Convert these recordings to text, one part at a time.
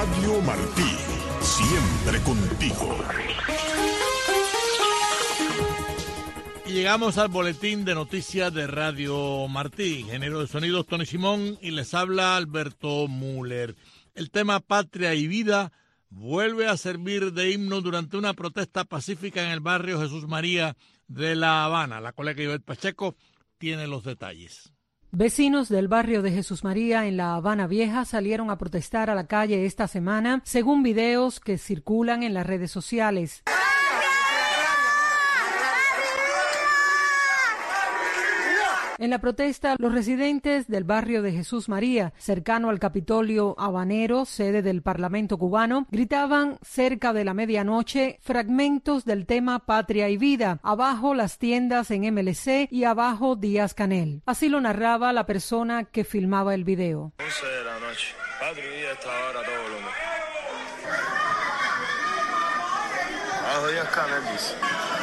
Radio Martí, siempre contigo. Y llegamos al boletín de noticias de Radio Martí. Ingeniero de sonidos Tony Simón y les habla Alberto Müller. El tema Patria y Vida vuelve a servir de himno durante una protesta pacífica en el barrio Jesús María de La Habana. La colega Ivette Pacheco tiene los detalles. Vecinos del barrio de Jesús María en La Habana Vieja salieron a protestar a la calle esta semana, según videos que circulan en las redes sociales. En la protesta, los residentes del barrio de Jesús María, cercano al Capitolio Habanero, sede del Parlamento cubano, gritaban cerca de la medianoche fragmentos del tema Patria y Vida, abajo las tiendas en MLC y abajo Díaz Canel. Así lo narraba la persona que filmaba el video. 11 de la noche, Patria y Vida está ahora todo volumen. Abajo Díaz Canel dice.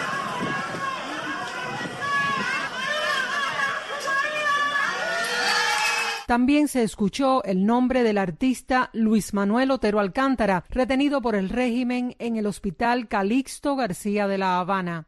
También se escuchó el nombre del artista Luis Manuel Otero Alcántara, retenido por el régimen en el Hospital Calixto García de La Habana.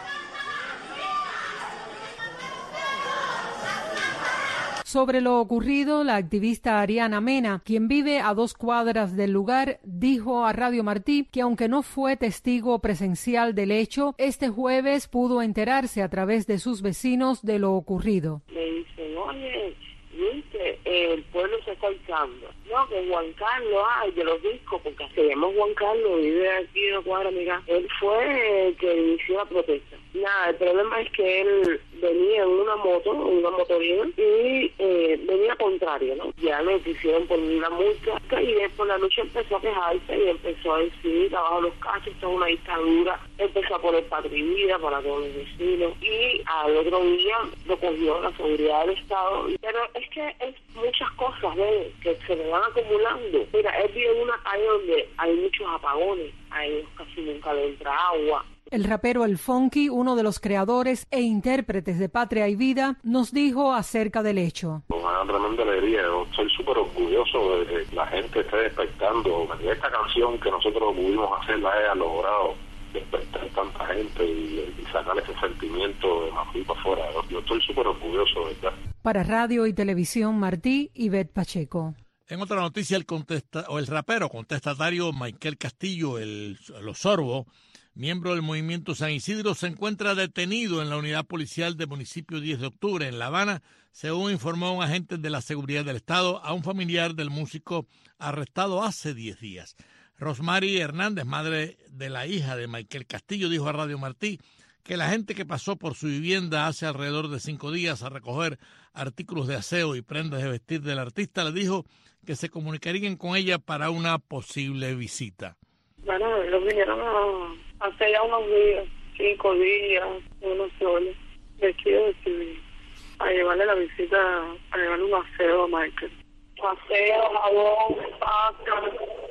Sobre lo ocurrido, la activista Ariana Mena, quien vive a 2 cuadras del lugar, dijo a Radio Martí que aunque no fue testigo presencial del hecho, este jueves pudo enterarse a través de sus vecinos de lo ocurrido. Me dicen, oye, viste, el pueblo se está alzando. No, que Juan Carlos, de los discos, porque se llama Juan Carlos, vive aquí de cuadra, mira. Él fue el que inició la protesta. Nada, el problema es que él venía en una motorina, y venía contrario, ¿no? Ya le quisieron poner una multa, y después la noche empezó a quejarse y empezó a decir, abajo los cachos, esto es una dictadura. Empezó a poner Patria y Vida para todos los vecinos, y al otro día lo cogió la seguridad del Estado. Pero es que es muchas cosas, ¿ves?, que se le van acumulando. Mira, él vive en una calle donde hay muchos apagones, ahí casi nunca le entra agua. El rapero El Funky, uno de los creadores e intérpretes de Patria y Vida, nos dijo acerca del hecho. Una tremenda alegría, yo estoy súper orgulloso de que la gente esté despertando. Esta canción que nosotros pudimos hacer la haya logrado despertar tanta gente y sacar ese sentimiento de Martí para afuera. Yo estoy súper orgulloso, ¿verdad? Para Radio y Televisión Martí, Ivette Pacheco. En otra noticia, el rapero contestatario Michael Castillo, el Osorbo, miembro del movimiento San Isidro, se encuentra detenido en la unidad policial del municipio 10 de octubre en La Habana, según informó un agente de la seguridad del Estado a un familiar del músico arrestado hace 10 días. Rosmary Hernández, madre de la hija de Michael Castillo, dijo a Radio Martí que la gente que pasó por su vivienda hace alrededor de 5 días a recoger artículos de aseo y prendas de vestir del artista le dijo que se comunicarían con ella para una posible visita. Bueno, ellos vinieron hace ya unos días, 5 días, unos soles, vestidos de civil, a llevarle la visita, a llevarle un aseo a Michael. Aseo, jabón, pasta,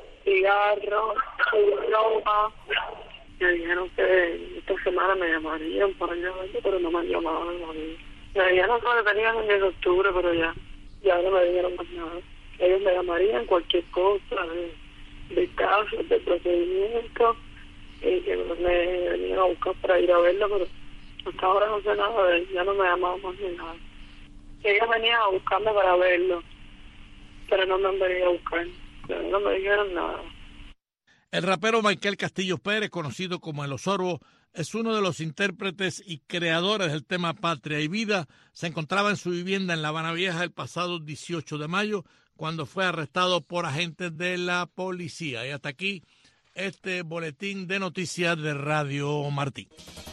cigarros, ropa. Me dijeron que esta semana me llamarían para ir a verlo, pero no me han llamado todavía. Me dijeron que me tenían en el de octubre, pero ya no me dijeron más nada. Ellos me llamarían cualquier cosa de casos, de procedimiento, y que me venían a buscar para ir a verlo, pero hasta ahora no sé nada de él, ya no me llamaban más ni nada. Ellos venían a buscarme para verlo, pero no me han venido a buscar, pero no me dijeron nada. El rapero Michael Castillo Pérez, conocido como El Osorbo, es uno de los intérpretes y creadores del tema Patria y Vida. Se encontraba en su vivienda en La Habana Vieja el pasado 18 de mayo, cuando fue arrestado por agentes de la policía. Y hasta aquí este boletín de noticias de Radio Martí.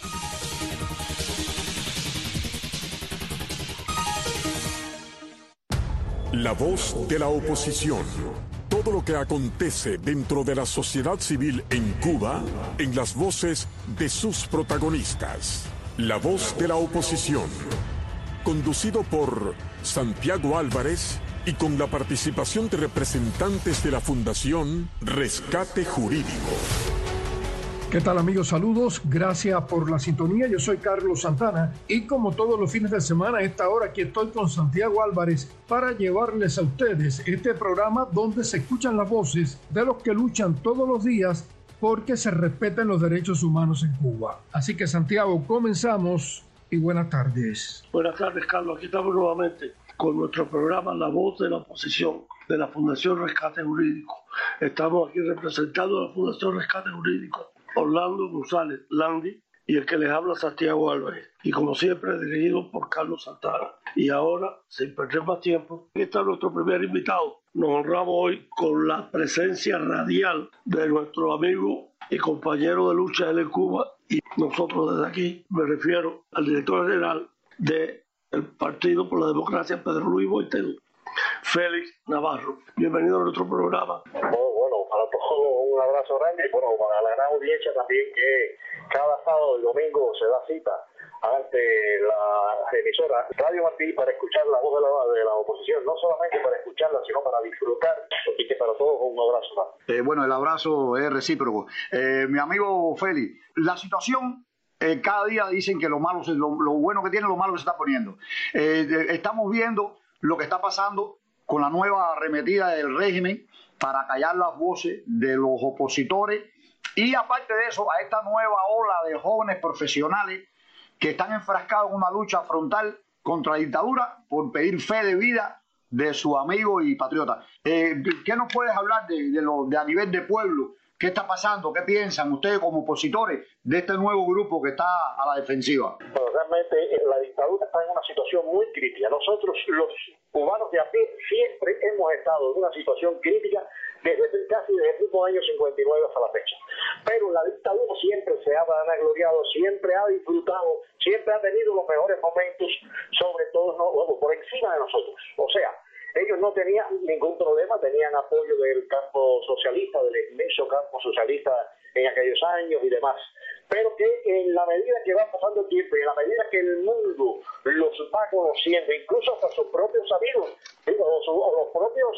La voz de la oposición. Todo lo que acontece dentro de la sociedad civil en Cuba, en las voces de sus protagonistas. La voz de la oposición. Conducido por Santiago Álvarez y con la participación de representantes de la Fundación Rescate Jurídico. ¿Qué tal, amigos? Saludos, gracias por la sintonía. Yo soy Carlos Santana y como todos los fines de semana a esta hora aquí estoy con Santiago Álvarez para llevarles a ustedes este programa donde se escuchan las voces de los que luchan todos los días porque se respeten los derechos humanos en Cuba. Así que, Santiago, comenzamos y buenas tardes. Buenas tardes, Carlos. Aquí estamos nuevamente con nuestro programa La Voz de la Oposición de la Fundación Rescate Jurídico. Estamos aquí representando a la Fundación Rescate Jurídico Orlando González Landi y el que les habla Santiago Álvarez, y como siempre dirigido por Carlos Santana. Y ahora, sin perder más tiempo, aquí está nuestro primer invitado. Nos honramos hoy con la presencia radial de nuestro amigo y compañero de lucha en Cuba, y nosotros desde aquí me refiero al director general del Partido por la Democracia, Pedro Luis Boitero, Félix Navarro. Bienvenido a nuestro programa. Bueno, para todos un abrazo grande y bueno, para la gran audiencia también que cada sábado y domingo se da cita ante la emisora Radio Martí para escuchar la voz de la oposición, no solamente para escucharla, sino para disfrutar, y que para todos un abrazo más. Bueno, el abrazo es recíproco. Mi amigo Félix, la situación... cada día dicen que lo malo, lo bueno que tiene, lo malo que se está poniendo. Estamos viendo lo que está pasando con la nueva arremetida del régimen para callar las voces de los opositores, y aparte de eso, a esta nueva ola de jóvenes profesionales que están enfrascados en una lucha frontal contra la dictadura por pedir fe de vida de su amigo y patriota. ¿Qué nos puedes hablar de a nivel de pueblo? ¿Qué está pasando? ¿Qué piensan ustedes como opositores de este nuevo grupo que está a la defensiva? Bueno, realmente la dictadura está en una situación muy crítica. Nosotros, los cubanos de a pie, siempre hemos estado en una situación crítica casi desde el mismo año 59 hasta la fecha. Pero la dictadura siempre se ha vanagloriado, siempre ha disfrutado, siempre ha tenido los mejores momentos, sobre todo por encima de nosotros. O sea, ellos no tenían ningún problema, tenían apoyo del campo socialista, del inmenso campo socialista en aquellos años y demás. Pero que en la medida que va pasando el tiempo y en la medida que el mundo los va conociendo, incluso hasta sus propios amigos, o los propios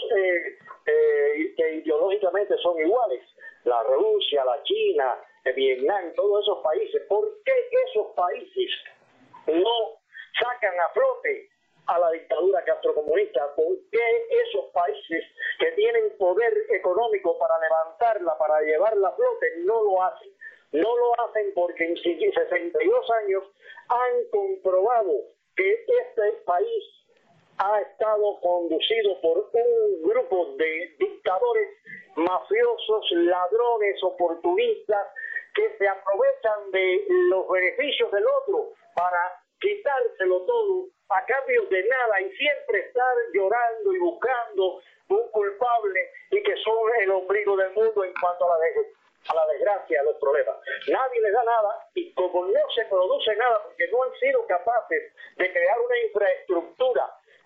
que ideológicamente son iguales, la Rusia, la China, Vietnam, todos esos países, ¿por qué esos países no sacan a flote a la dictadura castrocomunista? ¿Por qué esos países que tienen poder económico para levantarla, para llevarla a flote, no lo hacen? No lo hacen porque en 62 años han comprobado que este país ha estado conducido por un grupo de dictadores, mafiosos, ladrones, oportunistas, que se aprovechan de los beneficios del otro para quitárselo todo a cambio de nada y siempre estar llorando y buscando un culpable y que son el ombligo del mundo en cuanto a la desgracia, a los problemas. Nadie les da nada y como no se produce nada porque no han sido capaces de crear una infraestructura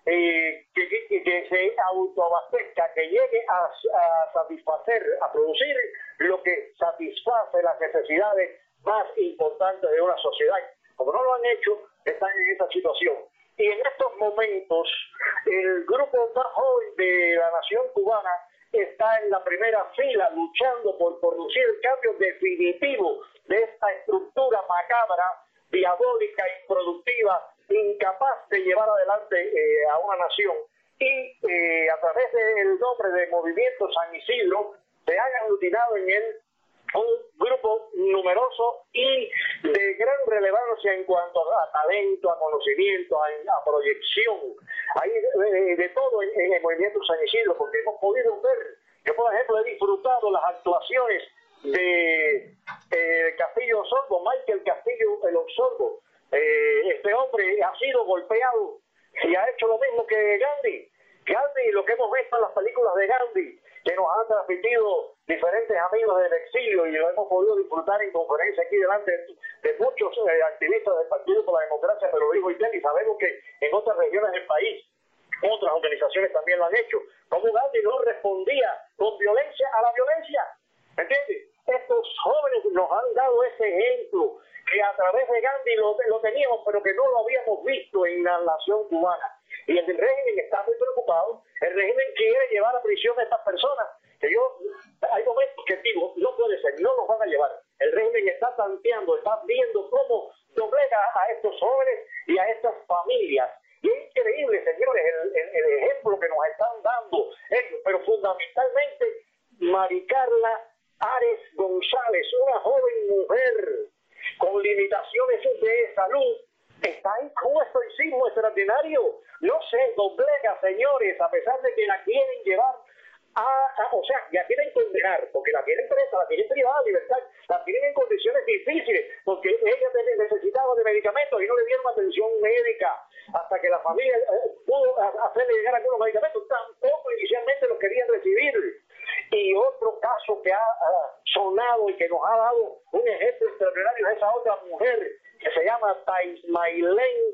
que se autoabastezca, que llegue a satisfacer, a producir lo que satisface las necesidades más importantes de una sociedad. Como no lo han hecho, están en esa situación. Y en estos momentos, el grupo más joven de la nación cubana está en la primera fila luchando por producir el cambio definitivo de esta estructura macabra, diabólica, improductiva, incapaz de llevar adelante a una nación. Y a través del nombre de Movimiento San Isidro se han aglutinado en él un grupo numeroso y de gran relevancia en cuanto a talento, a conocimiento, a proyección. Hay de todo en el Movimiento San Isidro, porque hemos podido ver, yo por ejemplo he disfrutado las actuaciones de Castillo Osorbo, Michael Castillo el Osorbo. Este hombre ha sido golpeado y ha hecho lo mismo que Gandhi. Gandhi, lo que hemos visto en las películas de Gandhi, que nos han transmitido diferentes amigos del exilio y lo hemos podido disfrutar en conferencia aquí delante de muchos activistas del Partido por la Democracia, pero digo y sabemos que en otras regiones del país otras organizaciones también lo han hecho. Como Gandhi no respondía con violencia a la violencia, ¿me entiendes? Estos jóvenes nos han dado ese ejemplo que a través de Gandhi lo teníamos, pero que no lo habíamos visto en la nación cubana. Y el régimen está muy preocupado. El régimen quiere llevar a prisión a estas personas. Que hay momentos que digo, no puede ser, no los van a llevar. El régimen está tanteando, está viendo cómo doblega a estos jóvenes y a estas familias. Y es increíble, señores, el ejemplo que nos están dando ellos, pero fundamentalmente Maricarla Ares González, una joven mujer con limitaciones de salud, está en un estoicismo extraordinario, no se doblega, señores, a pesar de que la quieren llevar o sea, la quieren condenar, porque la quieren presa, la quieren privada de libertad, la tienen en condiciones difíciles, porque ella necesitaba de medicamentos y no le dieron atención médica, hasta que la familia pudo hacerle llegar algunos medicamentos, tampoco inicialmente los querían recibir. Y otro caso que ha sonado y que nos ha dado un ejemplo extraordinario es esa otra mujer que se llama Taismailén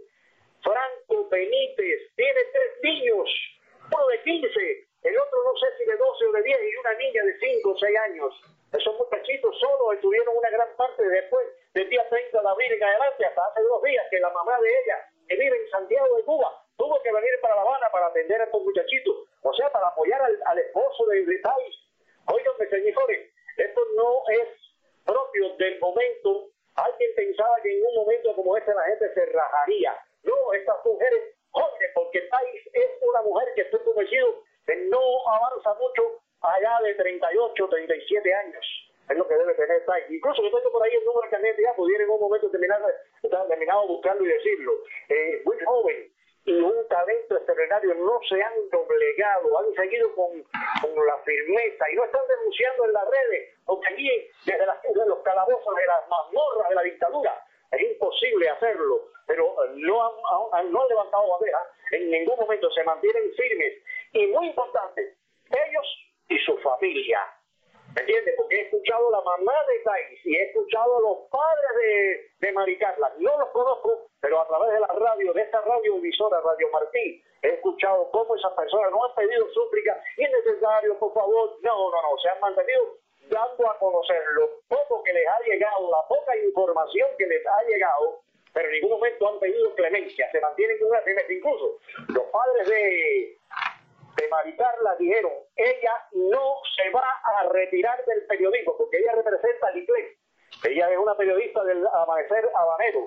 Franco Benítez, tiene 3 niños, uno de 15, el otro no sé si de 12 o de 10 y una niña de 5 o 6 años. Esos muchachitos solos estuvieron una gran parte después del día 30 de abril en adelante, hasta hace 2 días que la mamá de ella, que vive en Santiago de Cuba, tuvo que venir para La Habana para atender a estos muchachitos, o sea, para apoyar al esposo de Thais. Óiganme, señores, esto no es propio del momento. Alguien pensaba que en un momento como este la gente se rajaría. No, estas mujeres jóvenes, porque Thais es una mujer que estoy convencido que no avanza mucho allá de 38, 37 años. Es lo que debe tener Thais. Incluso yo tengo por ahí el número de carnet ya, pudiera en un momento terminado buscarlo y decirlo. Muy joven y un talento extraordinario, no se han doblegado, han seguido con la firmeza y no están denunciando en las redes, porque aquí desde los calabozos de las mazmorras de la dictadura es imposible hacerlo, pero no han levantado bandera, en ningún momento se mantienen firmes y muy importante, ellos y su familia. ¿Me entiendes? Porque he escuchado a la mamá de Thais y he escuchado a los padres de Maricarla. No los conozco, pero a través de la radio, de esta radioemisora, Radio Martí, he escuchado cómo esas personas no han pedido súplica, y es necesario, por favor. No, se han mantenido dando a conocer lo poco que les ha llegado, la poca información que les ha llegado, pero en ningún momento han pedido clemencia, se mantienen con una firmeza. Incluso los padres de Maricarla dijeron, ella no se va a retirar del periodismo, porque ella representa al ICLES. Ella es una periodista del Amanecer Habanero,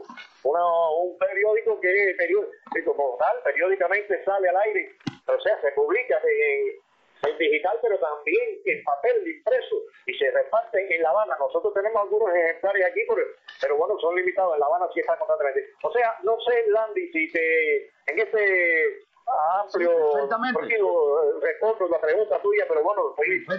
un periódico que como tal, periódicamente sale al aire, o sea, se publica en digital, pero también en papel impreso, y se reparten en La Habana. Nosotros tenemos algunos ejemplares aquí, pero bueno, son limitados. En La Habana sí están constantemente. O sea, no sé, Landy, si en este amplio respondo la pregunta tuya, pero bueno,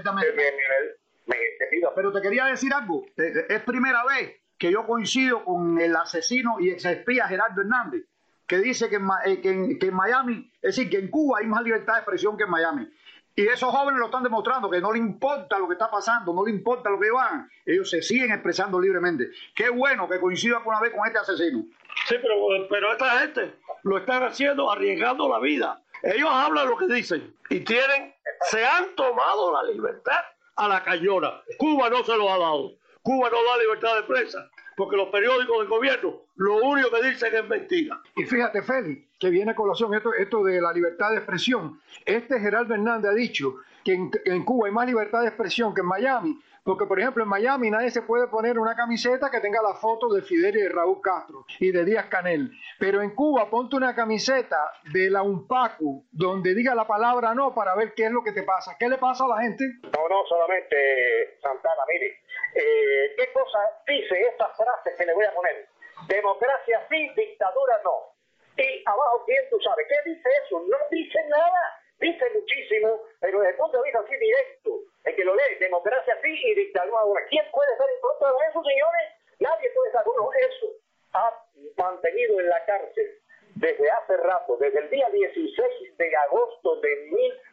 pero te quería decir algo. Es primera vez que yo coincido con el asesino y exespía Gerardo Hernández, que dice que en Miami, es decir, que en Cuba hay más libertad de expresión que en Miami. Y esos jóvenes lo están demostrando, que no les importa lo que está pasando, no les importa lo que van, ellos se siguen expresando libremente. Qué bueno que coincida alguna vez con este asesino. Sí, pero esta gente lo están haciendo arriesgando la vida. Ellos hablan lo que dicen y se han tomado la libertad a la cañona. Cuba no se lo ha dado. Cuba no da libertad de prensa, porque los periódicos del gobierno lo único que dicen es mentira. Y fíjate, Félix, que viene a colación esto de la libertad de expresión. Gerardo Hernández ha dicho que en Cuba hay más libertad de expresión que en Miami, porque, por ejemplo, en Miami nadie se puede poner una camiseta que tenga la foto de Fidel y de Raúl Castro y de Díaz-Canel. Pero en Cuba ponte una camiseta de la UNPACU donde diga la palabra no para ver qué es lo que te pasa. ¿Qué le pasa a la gente? No, solamente, Santana, mire, ¿qué cosa dice estas frases que le voy a poner? Democracia sí, dictadura no. Y abajo, ¿quién tú sabes? ¿Qué dice eso? No dice nada. Dice muchísimo, pero desde el punto de vista así directo, el que lo lee, democracia sí y dictadura ahora. ¿Quién puede estar en contra de eso, señores? Nadie puede estar. Bueno, eso ha mantenido en la cárcel desde hace rato, desde el día 16 de agosto de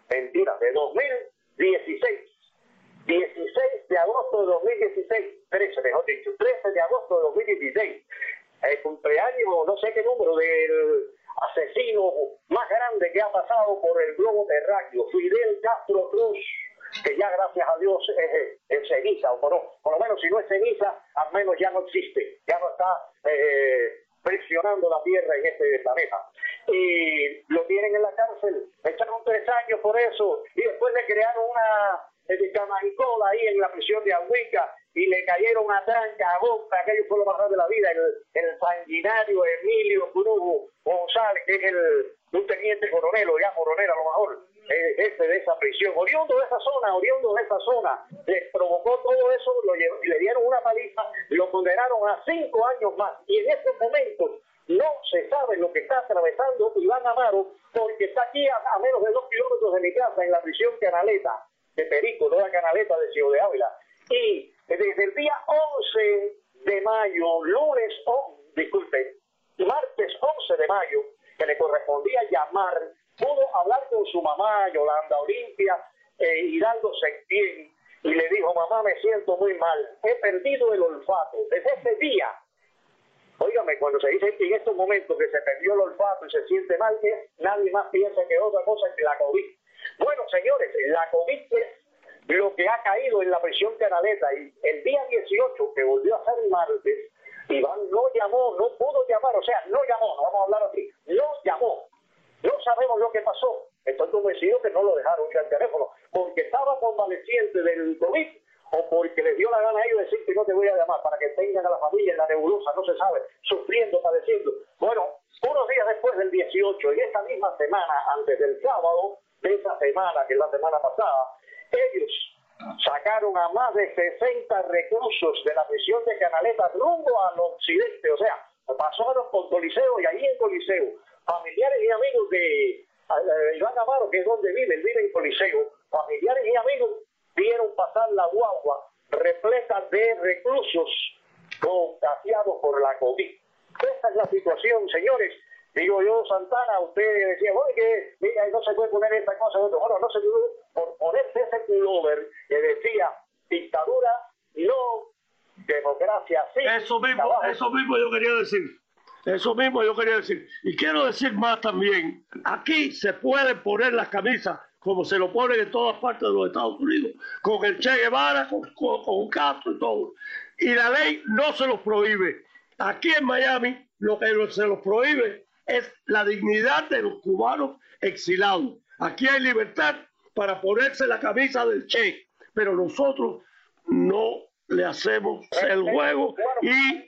2016. 16 de agosto de 2016, 13 mejor dicho, 13 de agosto de 2016, el cumpleaños, no sé qué número, del asesino más grande que ha pasado por el globo terráqueo, Fidel Castro Cruz, que ya gracias a Dios es ceniza, o por lo menos si no es ceniza, al menos ya no existe, ya no está presionando la tierra en este planeta. Y lo tienen en la cárcel, le echaron 3 años por eso, y después le crearon una Camaricola ahí en la prisión de Agüica, y le cayeron a tranca, a boca, aquello fue lo más grande de la vida, el sanguinario Emilio Cruz González, que es un teniente coronel, o ya coronel a lo mejor, jefe de esa prisión, oriundo de esa zona, les provocó todo eso, le dieron una paliza, lo condenaron a 5 años más, y en estos momentos no se sabe lo que está atravesando Iván Amaro, porque está aquí a menos de 2 kilómetros de mi casa, en la prisión Canaleta de Perico, no la Canaleta de Ciudad de Ávila, y desde el día 11 de mayo, martes 11 de mayo, que le correspondía llamar, pudo hablar con su mamá, Yolanda Olimpia, Hidalgo Septién, y le dijo: mamá, me siento muy mal, he perdido el olfato. Desde ese día, óigame, cuando se dice en estos momentos que se perdió el olfato y se siente mal, nadie más piensa que otra cosa que la COVID. Bueno, señores, la COVID es lo que ha caído en la prisión Canaleta, y el día 18, que volvió a ser martes, Iván no pudo llamar, o sea, no llamó, vamos a hablar así, no llamó. No sabemos lo que pasó. Estoy convencido que no lo dejaron ir al teléfono porque estaba convaleciente del COVID o porque les dio la gana a ellos decir que no te voy a llamar, para que tengan a la familia en la nebulosa, no se sabe, sufriendo, padeciendo. Bueno, unos días después del 18, en esta misma semana, antes del sábado de esa semana, que es la semana pasada, ellos sacaron a más de 60 reclusos de la prisión de Canaleta rumbo al occidente, o sea, pasaron por Coliseo, y ahí en Coliseo, familiares y amigos de Iván Amaro, que es donde vive, él vive en Coliseo, familiares y amigos vieron pasar la guagua repleta de reclusos contagiados por la COVID. Esta es la situación, señores. Digo yo, Santana, usted decía, bueno, que mira, no se puede poner esta cosa, bueno, no se puede por ponerse ese pullover que decía dictadura, no, democracia, sí. Eso mismo yo quería decir. Y quiero decir más también. Aquí se pueden poner las camisas como se lo ponen en todas partes de los Estados Unidos, con el Che Guevara, con Castro y todo. Y la ley no se los prohíbe. Aquí en Miami lo que se los prohíbe es la dignidad de los cubanos exilados. Aquí hay libertad para ponerse la camisa del Che, pero nosotros no le hacemos el juego, y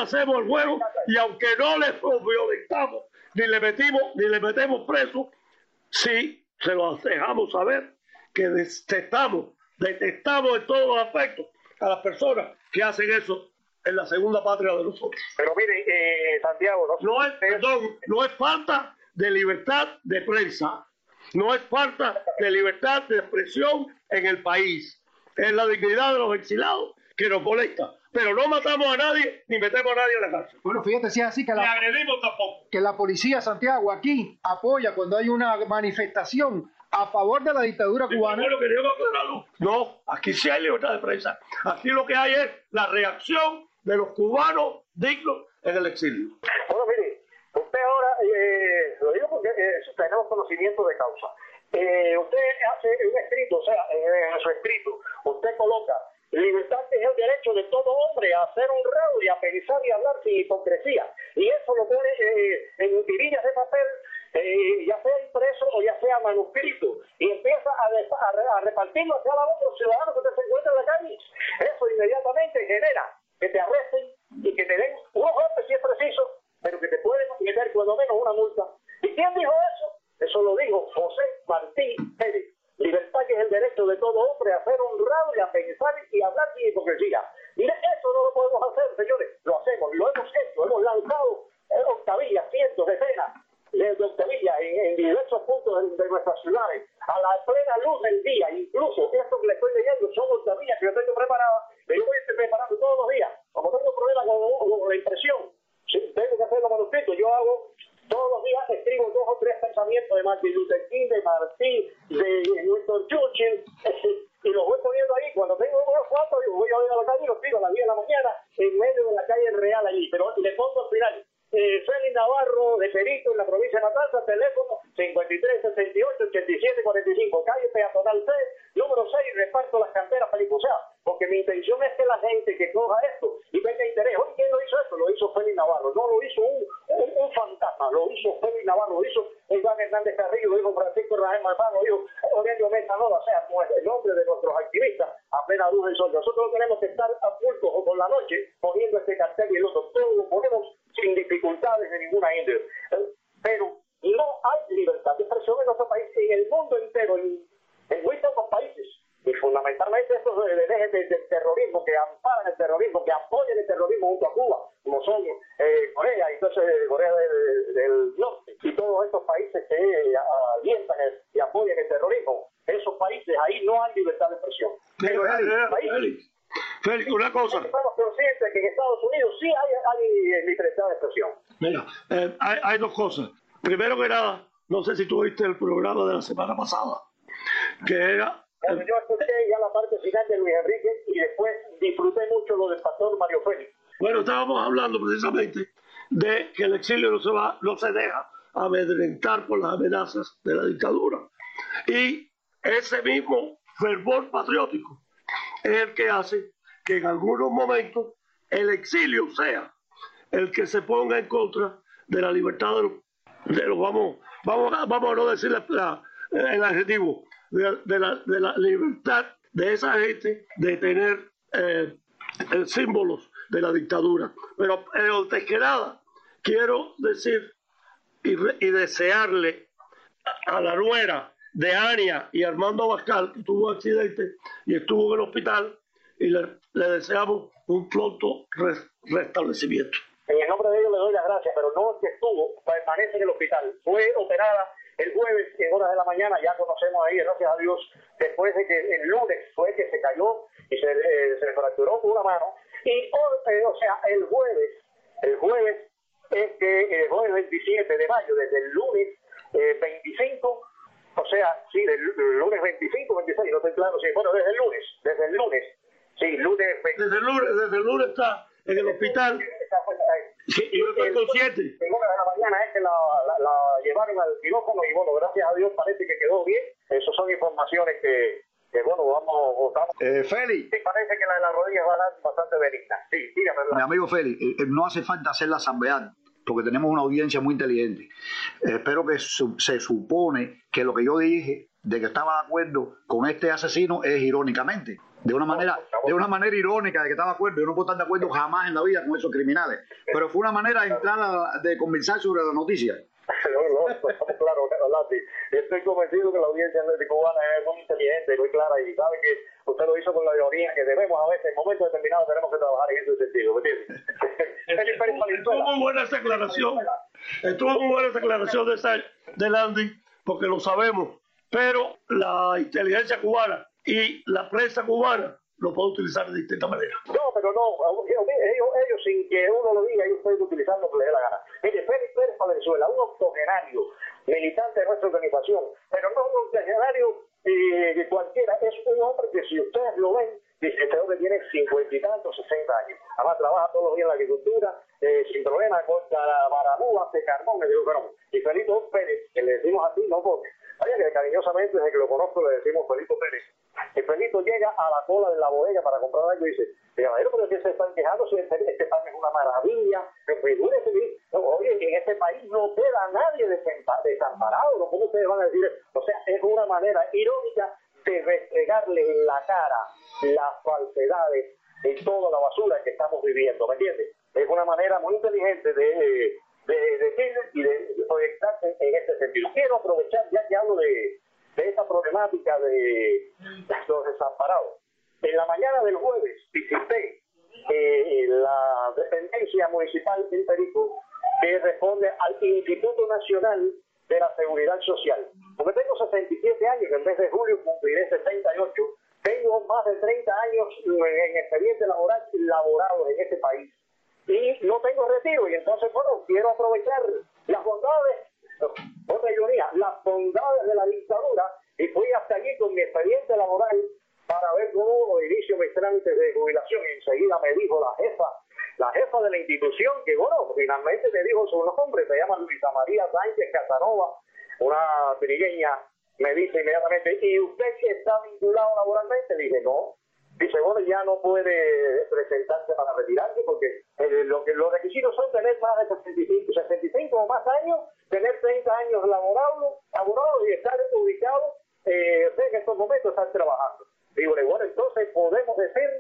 aunque no le violentamos ni le metemos preso, sí se lo dejamos saber que detestamos en todos los aspectos a las personas que hacen eso en la segunda patria de nosotros. Pero mire, Santiago, no es falta de libertad de prensa, no es falta de libertad de expresión en el país, es la dignidad de los exilados que nos molesta, pero no matamos a nadie ni metemos a nadie en la cárcel. Bueno, fíjate, si es así que ni agredimos tampoco. Que la policía, Santiago, aquí apoya cuando hay una manifestación a favor de la dictadura cubana. No, aquí sí hay libertad de prensa. Aquí lo que hay es la reacción de los cubanos dignos en el exilio. Bueno, mire, usted ahora, lo digo porque tenemos conocimiento de causa. Usted hace un escrito, o sea, en su escrito, usted coloca: libertad es el derecho de todo hombre a ser honrado y a pensar y hablar sin hipocresía. Y eso lo pone en tirillas de papel, ya sea impreso o ya sea manuscrito, y empieza a repartirlo hacia los ciudadanos que se encuentran en la calle. Eso inmediatamente genera que te arresten y que te den unos golpes si es preciso, pero que te pueden meter cuando menos una multa. ¿Y quién dijo eso? Eso lo dijo José Martí Pérez. Libertad que es el derecho de todo hombre a ser honrado y a pensar y hablar sin hipocresía. Mire, eso no lo podemos hacer, señores. Lo hacemos, lo hemos hecho, hemos lanzado octavillas, cientos, decenas de octavillas en diversos puntos de nuestras ciudades, a la plena luz del día. Incluso esto que le estoy leyendo son octavillas que yo tengo preparadas, que yo voy preparando todos los días. Como tengo problemas con la impresión, tengo que hacerlo manuscrito. Yo hago todos los días, escribo 2 o 3 pensamientos de Martin Luther King, de Martí, de Winston Churchill, y los voy poniendo ahí. Cuando tengo unos cuantos, yo voy a la calle y los tiro a las 10 de la mañana en medio de la calle Real allí, pero le pongo al final Félix Navarro de Perito, en la provincia de Matanzas, teléfono 5368-8745, calle Peatonal C, número 6, reparto las canteras Felipe. O sea, porque mi intención es que la gente que coja esto y tenga interés. Oye, ¿quién lo hizo esto? Lo hizo Félix Navarro, no lo hizo un fantasma, lo hizo Félix Navarro, lo hizo Iván Hernández Carrillo, lo dijo Francisco Rafael Malvano, lo dijo Aurelio Mesa Nova. O sea, el nombre de nuestros activistas a plena luz el sol. Nosotros no tenemos que estar a pulpo o por la noche poniendo este cartel y el otro. Todo lo ponemos sin dificultades de ninguna índole. Pero no hay libertad de expresión en nuestro país, en el mundo entero, en muy pocos países. Y fundamentalmente estos ejes del terrorismo, que amparan el terrorismo, que apoyan el terrorismo junto a Cuba, como son Corea, y entonces Corea del Norte, y todos estos países que alientan y apoyan el terrorismo. Esos países, ahí no hay libertad de expresión. Pero Félix, una cosa. Estamos conscientes que en Estados Unidos sí hay libertad de expresión. Mira, hay dos cosas. Primero que nada, no sé si tú viste el programa de la semana pasada, que era... Bueno, yo escuché ya la parte final de Luis Enrique y después disfruté mucho lo del pastor Mario Félix. Bueno, estábamos hablando precisamente de que el exilio no se deja amedrentar por las amenazas de la dictadura. Y ese mismo fervor patriótico es el que hace que en algunos momentos el exilio sea el que se ponga en contra de la libertad de los vamos a no decir el adjetivo, de la libertad de esa gente de tener símbolos de la dictadura. Pero antes que nada, quiero decir y desearle a la nuera de Ania y Armando Abascal, que tuvo un accidente y estuvo en el hospital, y le deseamos un pronto restablecimiento. En el nombre de ellos le doy las gracias, pero no es que estuvo, permanece en el hospital. Fue operada el jueves en horas de la mañana, ya conocemos ahí, gracias a Dios, después de que el lunes fue que se cayó y se fracturó una mano. Y o sea, el jueves es que el jueves 27 de mayo, desde el lunes 25, o sea, sí, del lunes 25, 26, no estoy claro, sí, bueno, desde el lunes, sí, lunes 25. Desde el lunes está en el hospital. Y no estoy consciente. En horas de la mañana es que la llevaron al quirófano y bueno, gracias a Dios parece que quedó bien. Esas son informaciones que bueno, vamos. Félix. Sí, parece que la rodilla va a dar bastante benigna. Sí, dígame. Mi amigo Félix, no hace falta hacer la asamblea porque tenemos una audiencia muy inteligente. Espero que se supone que lo que yo dije de que estaba de acuerdo con este asesino es irónicamente. De una manera irónica de que estaba de acuerdo. Yo no puedo estar de acuerdo jamás en la vida con esos criminales. Pero fue una manera de entrar de conversar sobre la noticia. No, estamos claros, Lati. Estoy convencido que la audiencia cubana es muy inteligente, muy clara y sabe que usted lo hizo con la teoría que debemos a veces en momentos determinados tenemos que trabajar en ese sentido, ¿me entiendes? Estuvo muy buena esa aclaración. Estuvo muy buena esa aclaración de Landy, porque lo sabemos. Pero la inteligencia cubana y la prensa cubana lo puede utilizar de distinta manera. No, pero no, ellos sin que uno lo diga, ellos pueden utilizar lo que les dé la gana. Mire, Félix Pérez Valenzuela, un octogenario militante de nuestra organización, pero no un octogenario cualquiera, es un hombre que si ustedes lo ven, dice, este hombre tiene 50 y tantos, 60 años. Además trabaja todos los días en la agricultura, sin problema, corta la barabúa, hace carbón, le digo, pero, y Felito Pérez, que le decimos así, no porque, oye, que cariñosamente desde que lo conozco le decimos Felito Pérez. El Felito llega a la cola de la bodega para comprar algo y dice, caballero, pero que se están quejando si este pan es una maravilla, oye, en este país no queda nadie desamparado, ¿no? ¿Cómo ustedes van a decir? O sea, es una manera irónica de restregarle en la cara las falsedades y toda la basura que estamos viviendo, ¿me entiendes? Es una manera muy inteligente de decir y de proyectarse en este sentido. Quiero aprovechar, ya que hablo de esta problemática de los desamparados. En la mañana del jueves visité la dependencia municipal en Perico que responde al Instituto Nacional de la Seguridad Social. Porque tengo 67 años, en vez de julio cumpliré 78. Tengo más de 30 años en expediente laboral laborados en este país. Y no tengo retiro, y entonces, bueno, quiero aprovechar las bondades, otra ironía, las bondades de la dictadura, y fui hasta allí con mi expediente laboral para ver cómo inicio mis trámites de jubilación, y enseguida me dijo la jefa de la institución, que bueno, finalmente me dijo su nombre, se llama Luisa María Sánchez Casanova, una trigueña, me dice inmediatamente, ¿y usted está vinculado laboralmente? Le dije, no. Dice, bueno, ya no puede presentarse para retirarse porque los requisitos son tener más de 65 o más años, tener 30 años laborados y estar ubicado, en estos momentos estar trabajando. Digo, bueno, entonces podemos decir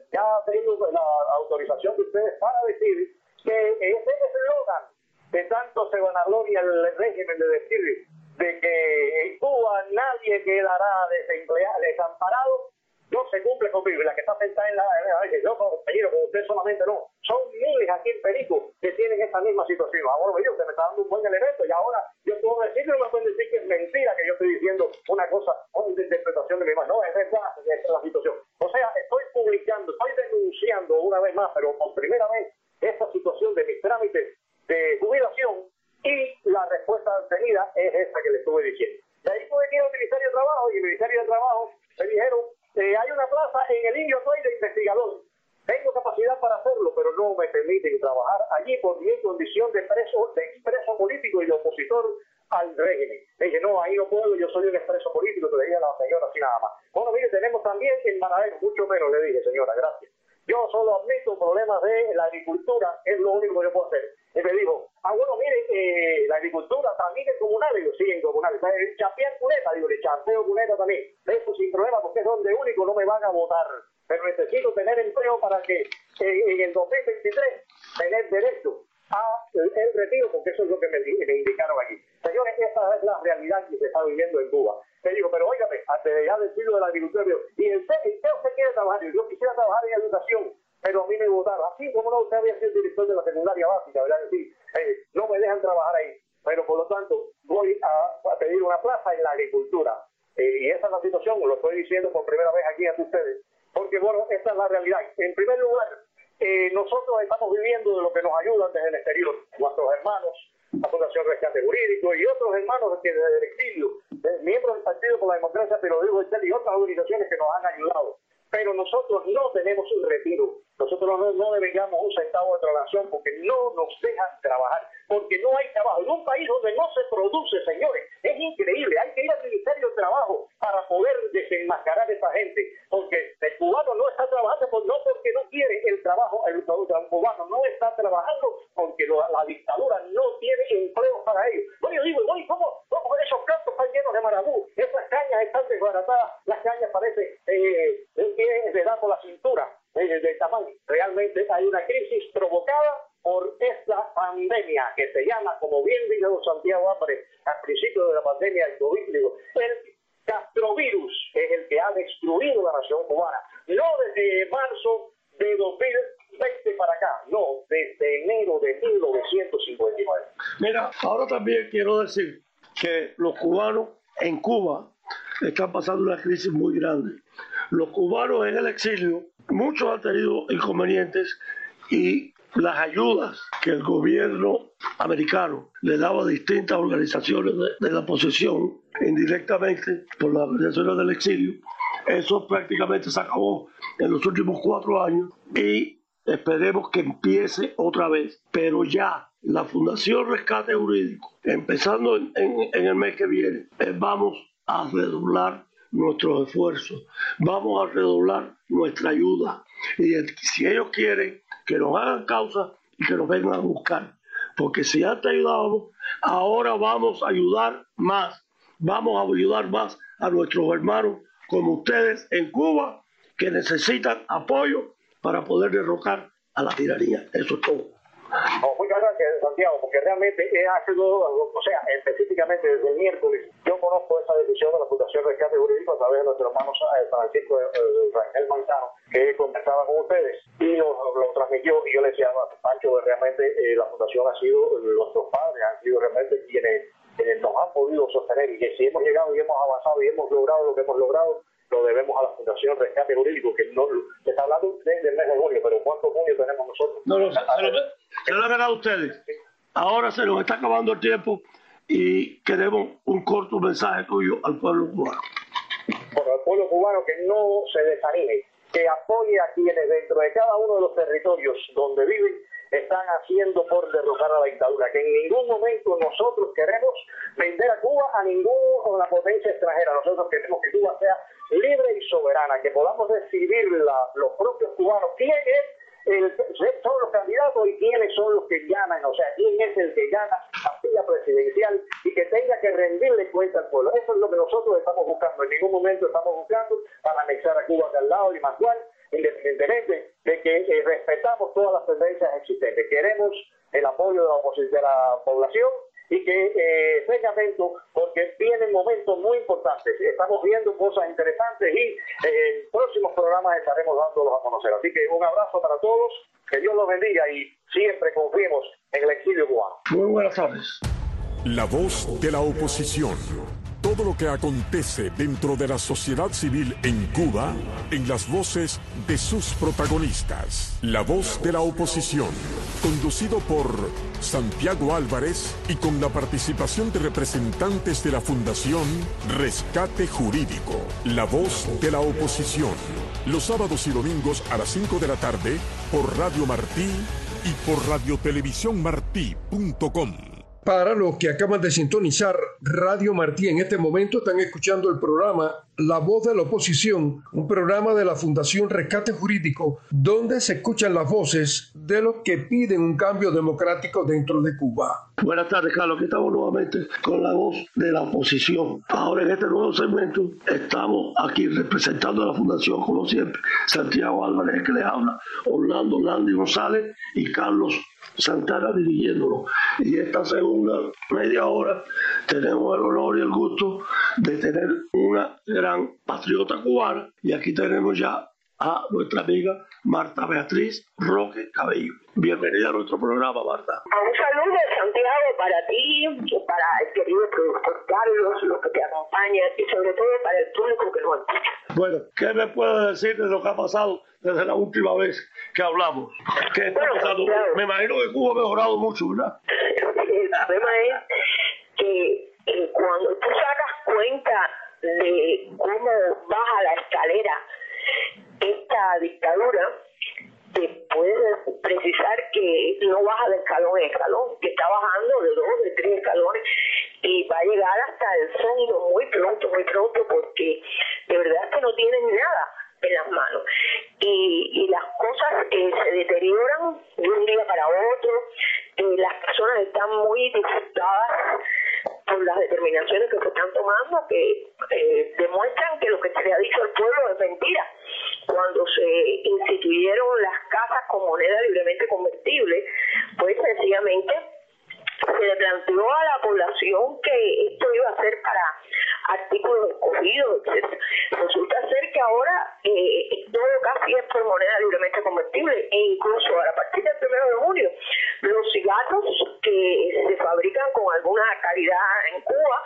a pedir la autorización de ustedes para decir que ese eslogan que tanto se vanagloria el régimen de decir de que en Cuba nadie quedará desamparado, no se cumple conmigo. Y la que está sentada en la no, compañero, con usted solamente no. Son miles aquí en Perico que tienen esa misma situación. Ahora, usted me está dando un buen elemento y ahora yo puedo decir que no me pueden decir que es mentira que yo estoy diciendo una cosa, una interpretación de mi imagen. No, es verdad, es la situación. O sea, estoy publicando, estoy denunciando una vez más, pero por primera vez, esta situación de mis trámites de jubilación, y la respuesta obtenida es esta que le estuve diciendo. De ahí tuve que ir al Ministerio de Trabajo, y el Ministerio de Trabajo me dijeron hay una plaza en el Indio Toy de investigador. Tengo capacidad para hacerlo, pero no me permiten trabajar allí por mi condición de expreso político y de opositor al régimen. Le dije, no, ahí no puedo, yo soy un expreso político, te dije a la señora así nada más. Bueno, mire, tenemos también en Maradero, mucho menos, le dije, señora, gracias. Yo solo admito problemas de la agricultura, es lo único que yo puedo hacer. Y me dijo, bueno, mire, la agricultura también es comunal. Digo, sí, en comunal. Chapear cuneta, digo, le chapeo cuneta también. Eso sin problema, porque es donde único no me van a votar. Pero necesito tener empleo para que en el 2023 tener derecho a el retiro, porque eso es lo que me indicaron aquí. Señores, esta es la realidad que se está viviendo en Cuba. Me dijo, pero óigame, antes de ya decirlo de la agricultura, ¿y usted quiere trabajar? Yo quisiera trabajar en educación, pero a mí me votaron. Así como no, usted había sido director de la secundaria básica, ¿verdad? Sí, no me dejan trabajar ahí. Pero por lo tanto, voy a pedir una plaza en la agricultura. Y esa es la situación, lo estoy diciendo por primera vez aquí ante ustedes. Porque, bueno, esta es la realidad. En primer lugar, nosotros estamos viviendo de lo que nos ayudan desde el exterior. Nuestros hermanos, la Fundación Rescate Jurídico y otros hermanos que desde el exilio, miembros del Partido por la Democracia, pero digo, y otras organizaciones que nos han ayudado. Pero nosotros no tenemos un retiro. Nosotros no devengamos un centavo de traslación porque no nos dejan trabajar, porque no hay trabajo. En un país donde no se produce, señores, es increíble. Hay que ir al Ministerio de Trabajo para poder desenmascarar a esta gente, porque el cubano no está trabajando, no porque no quiere el trabajo, el cubano no está trabajando porque la dictadura no tiene empleo para ellos. Bueno, yo digo, ¿cómo esos campos están llenos de marabú? Esas cañas están desbaratadas, las cañas parecen de dar por la cintura de tamaño. Realmente hay una crisis provocada por esta pandemia que se llama, como bien dijo Santiago Álvarez al principio de la pandemia del COVID, el gastrovirus es el que ha destruido la nación cubana. No desde marzo de 2020 para acá, no, desde enero de 1959. Mira, ahora también quiero decir que los cubanos en Cuba están pasando una crisis muy grande. Los cubanos en el exilio, muchos han tenido inconvenientes y las ayudas que el gobierno americano le daba a distintas organizaciones de la oposición indirectamente por las organizaciones del exilio, eso prácticamente se acabó en los últimos 4 años y esperemos que empiece otra vez. Pero ya la Fundación Rescate Jurídico, empezando en el mes que viene, vamos a redoblar nuestros esfuerzos, vamos a redoblar nuestra ayuda y si ellos quieren que nos hagan causa y que nos vengan a buscar, porque si antes ayudábamos, ahora vamos a ayudar más a nuestros hermanos como ustedes en Cuba que necesitan apoyo para poder derrocar a la tiranía. Eso es todo. Muchas gracias, Santiago, porque realmente específicamente desde el miércoles, yo conozco esa decisión de la Fundación Rescate Jurídico a través de nuestro hermano Francisco Rangel Manzano, que conversaba con ustedes y lo transmitió, y yo le decía, Pancho, realmente la Fundación ha sido, nuestros padres han sido realmente quienes nos han podido sostener, y que si hemos llegado y hemos avanzado y hemos logrado lo que hemos logrado, lo debemos a la Fundación Rescate Jurídico, que no se está hablando desde el mes de junio, pero ¿cuántos junio tenemos nosotros? No, se lo han ganado ustedes. Ahora se nos está acabando el tiempo y queremos un corto mensaje tuyo al pueblo cubano. Bueno, al pueblo cubano que no se desanime, que apoye a quienes dentro de cada uno de los territorios donde viven están haciendo por derrocar a la dictadura, que en ningún momento nosotros queremos vender a Cuba a ninguna potencia extranjera. Nosotros queremos que Cuba sea libre y soberana, que podamos decidir los propios cubanos quién son los candidatos y quiénes son los que ganan, o sea, quién es el que gana la silla presidencial y que tenga que rendirle cuenta al pueblo. Eso es lo que nosotros estamos buscando. En ningún momento estamos buscando para anexar a Cuba acá al lado y más cual. independientemente de que respetamos todas las tendencias existentes. Queremos el apoyo de la población y que estén atentos porque vienen momentos muy importantes. Estamos viendo cosas interesantes y en próximos programas estaremos dándolos a conocer. Así que un abrazo para todos, que Dios los bendiga y siempre confiemos en el exilio cubano. Muy buenas tardes. La voz de la oposición. Todo lo que acontece dentro de la sociedad civil en Cuba, en las voces de sus protagonistas. La voz de la oposición, conducido por Santiago Álvarez y con la participación de representantes de la Fundación Rescate Jurídico. La voz de la oposición, los sábados y domingos a las 5 de la tarde por Radio Martí y por radiotelevisiónmartí.com. Para los que acaban de sintonizar Radio Martí, en este momento están escuchando el programa La Voz de la Oposición, un programa de la Fundación Rescate Jurídico, donde se escuchan las voces de los que piden un cambio democrático dentro de Cuba. Buenas tardes, Carlos. Aquí estamos nuevamente con la voz de la oposición. Ahora en este nuevo segmento estamos aquí representando a la Fundación, como siempre, Santiago Álvarez, que les habla, Orlando Landy González y Carlos Santana dirigiéndolo. Y esta segunda media hora tenemos el honor y el gusto de tener una gran patriota cubana, y aquí tenemos ya a nuestra amiga Marta Beatriz Roque Cabello. Bienvenida a nuestro programa, Marta. Un saludo de Santiago para ti, para el querido productor Carlos, los que te acompañan y sobre todo para el público que nos escucha. Bueno, ¿qué me puedes decir de lo que ha pasado desde la última vez que hablamos? ¿Qué está pasando? Claro. Me imagino que Cuba ha mejorado mucho, ¿verdad? El problema es que cuando tú sacas cuenta de cómo baja la escalera esta dictadura, te puedes precisar que no baja de escalón en escalón, que está bajando de 2, de 3 escalones y va a llegar hasta el fondo muy pronto, porque de verdad que no tienen nada en las manos y las cosas se deterioran de un día para otro. Las personas están muy disgustadas por las determinaciones que se están tomando, que demuestran que lo que se le ha dicho al pueblo es mentira. Cuando se instituyeron las casas con moneda libremente convertible, pues sencillamente se le planteó a la población que esto iba a ser para artículos escogidos, etc. Resulta ser que ahora todo casi es por moneda libremente convertible, e incluso a partir del 1 de junio los cigarros que se fabrican con alguna calidad en Cuba,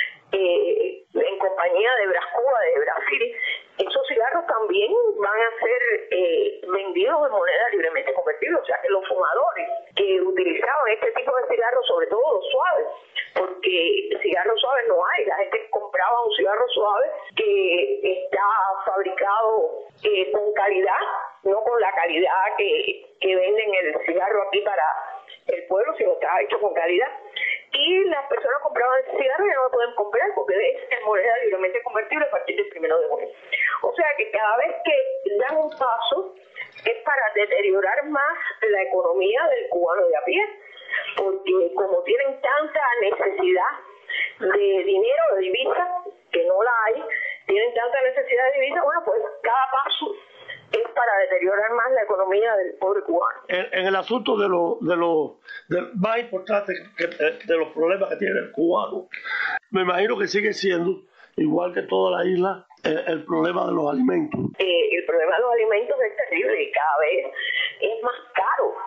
en compañía de Brascuba de Brasil, esos cigarros también van a ser vendidos en moneda libremente convertible. O sea que los fumadores que utilizaban este tipo de cigarros, sobre todo los suaves, porque cigarros suaves no hay, la gente compraba un cigarro suave que está fabricado con calidad, no con la calidad que venden el cigarro aquí para el pueblo, sino está hecho con calidad. Y las personas compraban ese cigarro y ya no lo pueden comprar porque es en moneda libremente convertible a partir del 1 de junio. O sea que cada vez que dan un paso es para deteriorar más la economía del cubano de a pie, porque como tienen tanta necesidad de dinero, de divisa, que no la hay, tienen tanta necesidad de divisa, bueno, pues cada paso es para deteriorar más la economía del pobre cubano. En el asunto de lo más importante de los problemas que tiene el cubano, me imagino que sigue siendo, igual que toda la isla, el problema de los alimentos. El problema de los alimentos es terrible y cada vez es más caro.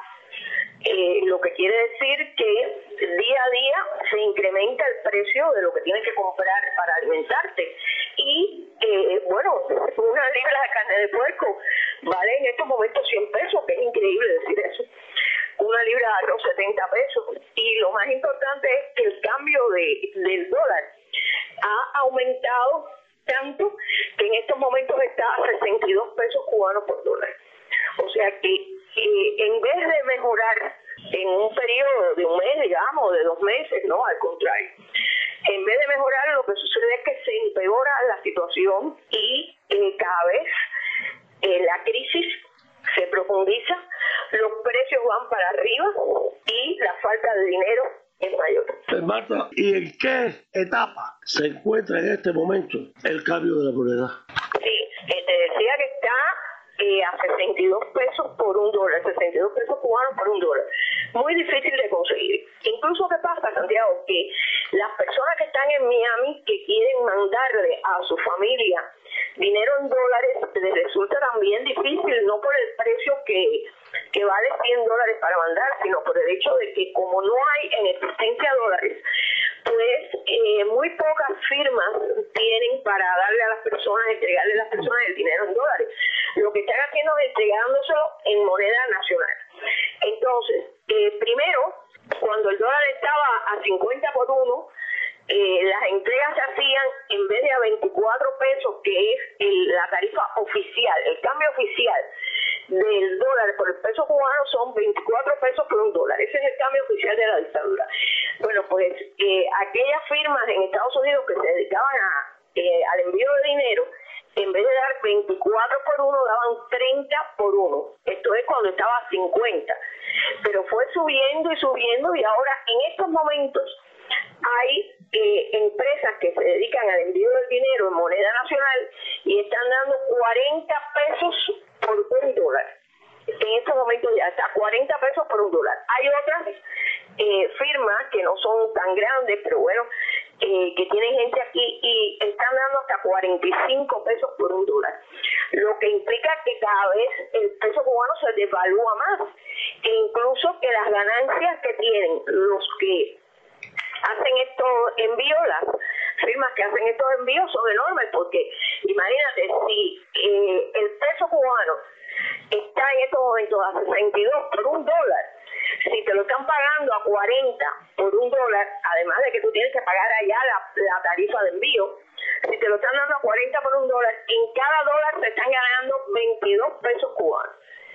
Lo que quiere decir que día a día se incrementa el precio de lo que tienes que comprar para alimentarte. Y, bueno, una libra de carne de puerco vale en estos momentos 100 pesos, que es increíble decir eso. Una libra de arroz 70 pesos. Y lo más importante es que el cambio del dólar ha aumentado tanto que en estos momentos está a 62 pesos cubanos por dólar. O sea que en vez de mejorar en un periodo de un mes, digamos, de 2 meses, no, al contrario. En vez de mejorar, lo que sucede es que se empeora la situación y cada vez la crisis se profundiza, los precios van para arriba y la falta de dinero es mayor. Marta, ¿y en qué etapa se encuentra en este momento el cambio de la moneda? Sí, te decía que está a 62 pesos por $1, 62 pesos cubanos por $1. Muy difícil de conseguir. Incluso, ¿qué pasa, Santiago? Que las personas que están en Miami, que quieren mandarle a su familia dinero en dólares, les resulta también difícil, no por el precio que vale $100 para mandar, sino por el hecho de que como no hay en existencia dólares, pues muy pocas firmas tienen para darle a las personas, entregarle a las personas el dinero en dólares. Lo que están haciendo es entregándoselo en moneda nacional. Entonces, primero, cuando el dólar estaba a 50 por 1, las entregas se hacían en vez de a 24 pesos, que es la tarifa oficial, el cambio oficial del dólar por el peso cubano son 24 pesos por $1. Ese es el cambio oficial de la dictadura. Bueno, pues aquellas firmas en Estados Unidos que se dedicaban al envío de dinero, en vez de dar 24 por 1, daban 30 por 1. Esto es cuando estaba a 50. Pero fue subiendo y subiendo, y ahora en estos momentos hay empresas que se dedican al envío del dinero en moneda nacional y están dando 40 pesos por $1. En estos momentos ya está 40 pesos por $1. Hay otras firmas que no son tan grandes, pero bueno, que tienen gente aquí y están dando hasta 45 pesos por $1. Lo que implica que cada vez el peso cubano se devalúa más, e incluso que las ganancias que tienen los que hacen estos envíos, las firmas que hacen estos envíos son enormes, porque imagínate, si el peso cubano está en estos momentos a 62 por $1, si te lo están pagando a 40 por $1, además de que tú tienes que pagar allá la tarifa de envío, si te lo están dando a 40 por $1, en cada dólar se están ganando 22 pesos cubanos.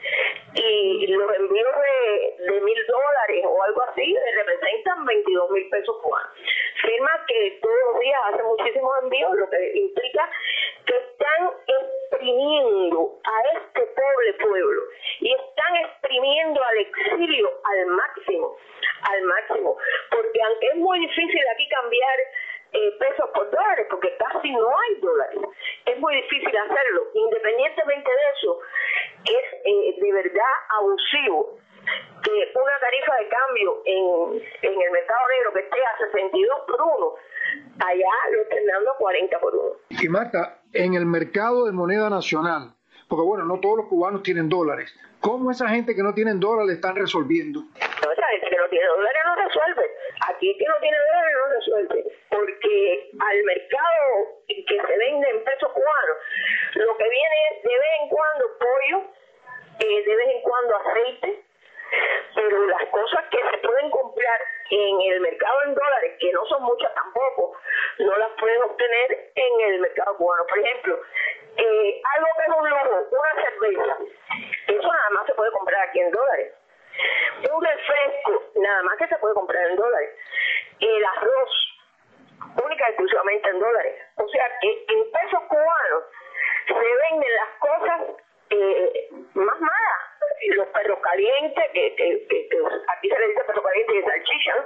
Y los envíos de $1,000 o algo así representan 22,000 pesos cubanos. Firmas que todos los días hacen muchísimos envíos, lo que implica que están exprimiendo a este pobre pueblo y están exprimiendo al exilio al máximo, porque aunque es muy difícil aquí cambiar pesos por dólares, porque casi no hay dólares, es muy difícil hacerlo. Independientemente de eso, es de verdad abusivo que una tarifa de cambio en el mercado negro que esté a 62 por 1, allá lo estén dando a 40 por 1. Y Marta, en el mercado de moneda nacional, porque bueno, no todos los cubanos tienen dólares, ¿cómo esa gente que no tienen dólares están resolviendo? No, esa gente que no tiene dólares no resuelve. Aquí el que no tiene dólares no resuelve, porque al mercado que se vende en pesos cubanos, lo que viene es de vez en cuando pollo, de vez en cuando aceite, pero las cosas que se pueden comprar en el mercado en dólares, que no son muchas tampoco, no las pueden obtener en el mercado cubano. Por ejemplo, algo que es un lujo, una cerveza, eso nada más se puede comprar aquí en dólares. Un refresco, nada más que se puede comprar en dólares. El arroz, única y exclusivamente en dólares. O sea que en pesos cubanos se venden las cosas más malas. Los perros calientes, que aquí se le dice perro caliente y salchicha.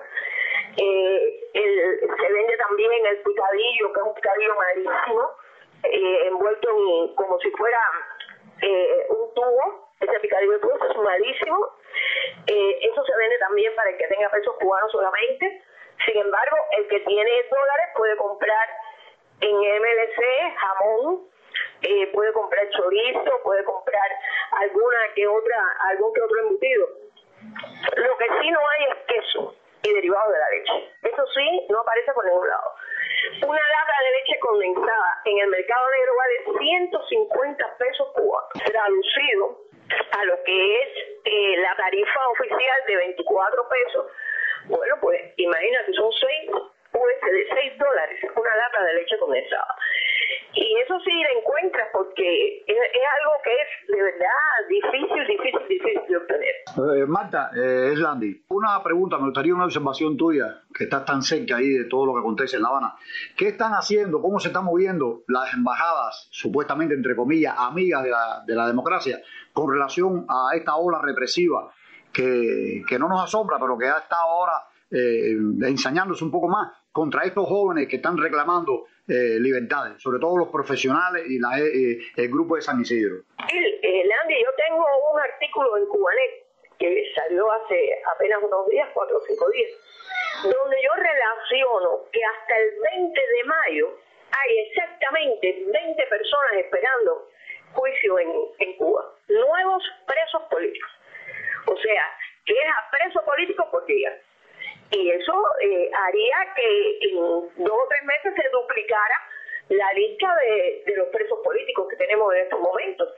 Se vende también el picadillo, que es un picadillo malísimo, envuelto como si fuera un tubo. Ese picadillo de tubo es malísimo. Eso se vende también para el que tenga pesos cubanos solamente. Sin embargo, el que tiene dólares puede comprar en MLC jamón, puede comprar chorizo, puede comprar algún que otro embutido. Lo que sí no hay es queso y derivados de la leche. Eso sí, no aparece por ningún lado. Una lata de leche condensada en el mercado negro vale 150 pesos cubanos, traducido a lo que es la tarifa oficial de 24 pesos. Bueno, pues imagínate, son $6 una lata de leche condensada. Y eso sí la encuentras porque es algo que es de verdad difícil de obtener. Marta, es Landy. Una pregunta, me gustaría una observación tuya, que estás tan cerca ahí de todo lo que acontece en La Habana. ¿Qué están haciendo, cómo se están moviendo las embajadas, supuestamente, entre comillas, amigas de la democracia, con relación a esta ola represiva que no nos asombra, pero que ha estado ahora ensañándose un poco más contra estos jóvenes que están reclamando libertades, sobre todo los profesionales y el grupo de San Isidro. Landy, yo tengo un artículo en Cubanet que salió hace apenas unos días, 4 o 5 días, donde yo relaciono que hasta el 20 de mayo hay exactamente 20 personas esperando juicio en Cuba, nuevos presos políticos. O sea, que es a preso político por día. Y eso haría que en 2 o 3 meses se duplicara la lista de los presos políticos que tenemos en estos momentos.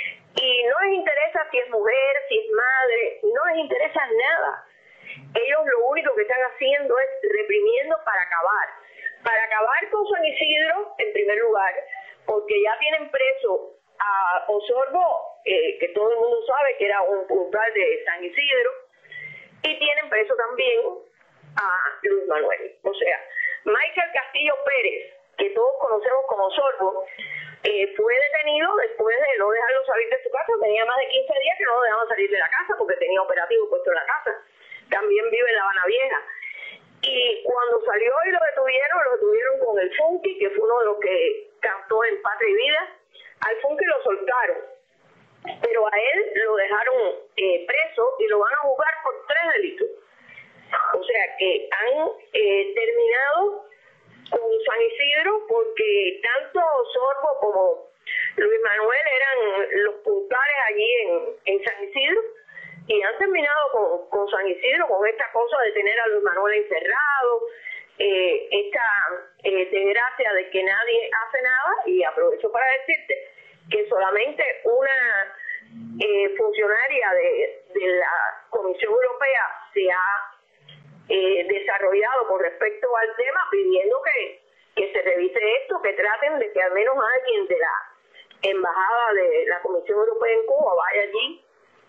Y no les interesa si es mujer, si es madre, no les interesa nada. Ellos lo único que están haciendo es reprimiendo para acabar con San Isidro en primer lugar, porque ya tienen preso a Osorbo, que todo el mundo sabe que era un puntal de San Isidro, y tienen preso también a Luis Manuel. O sea, Michael Castillo Pérez, que todos conocemos como Sorbo, fue detenido después de no dejarlo salir de su casa. Tenía más de 15 días que no lo dejaban salir de la casa porque tenía operativo puesto en la casa. También vive en La Habana Vieja. Y cuando salió y lo detuvieron con el Funky, que fue uno de los que cantó en Patria y Vida. Al Funky lo soltaron, pero a él lo dejaron preso y lo van a juzgar por 3 delitos. O sea que han terminado con San Isidro porque tanto Sorbo como Luis Manuel eran los puntales allí en San Isidro, y han terminado con San Isidro, con esta cosa de tener a Luis Manuel encerrado, esta desgracia de que nadie hace nada. Y aprovecho para decirte que solamente una funcionaria de la Comisión Europea se ha desarrollado con respecto al tema, pidiendo que se revise esto, que traten de que al menos alguien de la embajada de la Comisión Europea en Cuba vaya allí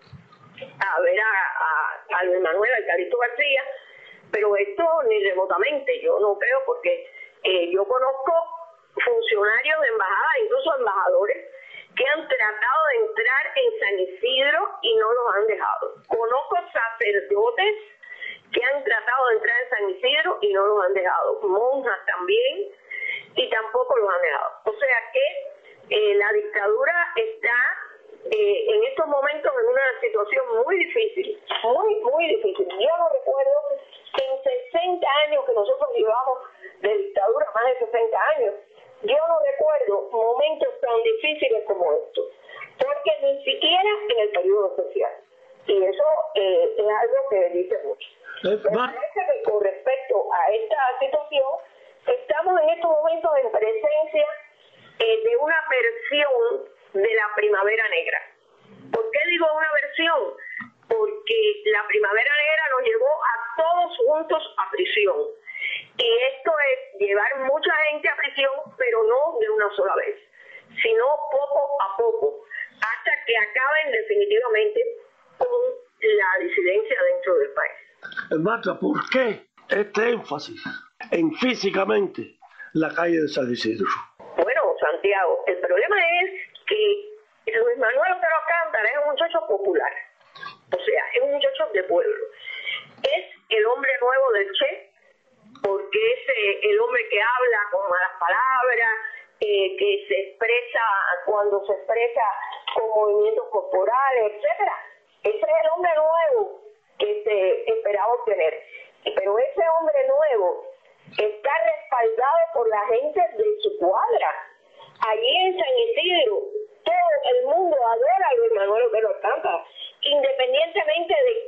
a ver a Luis Manuel, a Calixto García. Pero esto ni remotamente, yo no creo, porque yo conozco funcionarios de embajada, incluso embajadores, que han tratado de entrar en San Isidro y no los han dejado. Conozco sacerdotes que han tratado de entrar en San Isidro y no los han dejado. Monjas también, y tampoco los han dejado. O sea que la dictadura está en estos momentos en una situación muy difícil, muy difícil. Yo no recuerdo que en 60 años que nosotros llevamos de dictadura, más de 60 años, yo no recuerdo momentos tan difíciles como estos, porque ni siquiera en el periodo especial. Y eso es algo que dice mucho. Me parece que con respecto a esta situación, estamos en estos momentos en presencia de una versión de la Primavera Negra. ¿Por qué digo una versión? Porque la Primavera Negra nos llevó a todos juntos a prisión. Y esto es llevar mucha gente a prisión, pero no de una sola vez, sino poco a poco, hasta que acaben definitivamente con la disidencia dentro del país. Marta, ¿por qué este énfasis en físicamente la calle de San Isidro? Bueno, Santiago, el problema es que Luis Manuel Otero Alcántara es un muchacho popular, o sea, es un muchacho de pueblo. Es el hombre nuevo del Che, porque es el hombre que habla con malas palabras, que se expresa cuando se expresa con movimientos corporales, etcétera. Ese es el hombre nuevo que se esperaba obtener. Pero ese hombre nuevo está respaldado por la gente de su cuadra. Allí en San Isidro, todo el mundo adora a Luis Manuel Otero Alcántara, independientemente de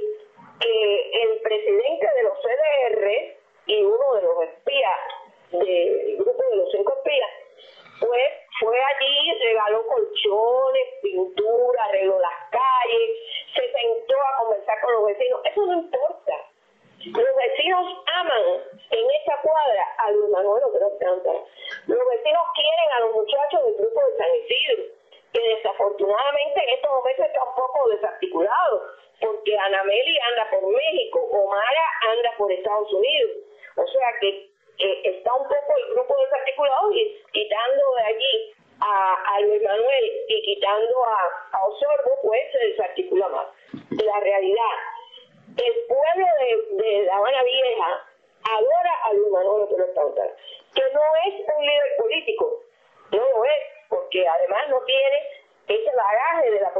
que el presidente de los CDR y uno de los espías del grupo de los 5 espías, pues fue allí, regaló colchones, pintura, arregló las calles, se sentó a conversar con los vecinos. Eso no importa. Los vecinos aman en esta cuadra a Luis Manuel Otero Alcántara. Los vecinos quieren a los muchachos del grupo de San Isidro, que desafortunadamente en estos momentos está un poco desarticulado, porque Ana Meli anda por México, Omara anda por Estados Unidos. O sea que está un poco el grupo desarticulado, y quitando de allí a Luis Manuel y quitando a Osorbo, pues se desarticula más. La realidad, el pueblo de La Habana Vieja adora a Luis Manuel Otero Alcántara, que no es un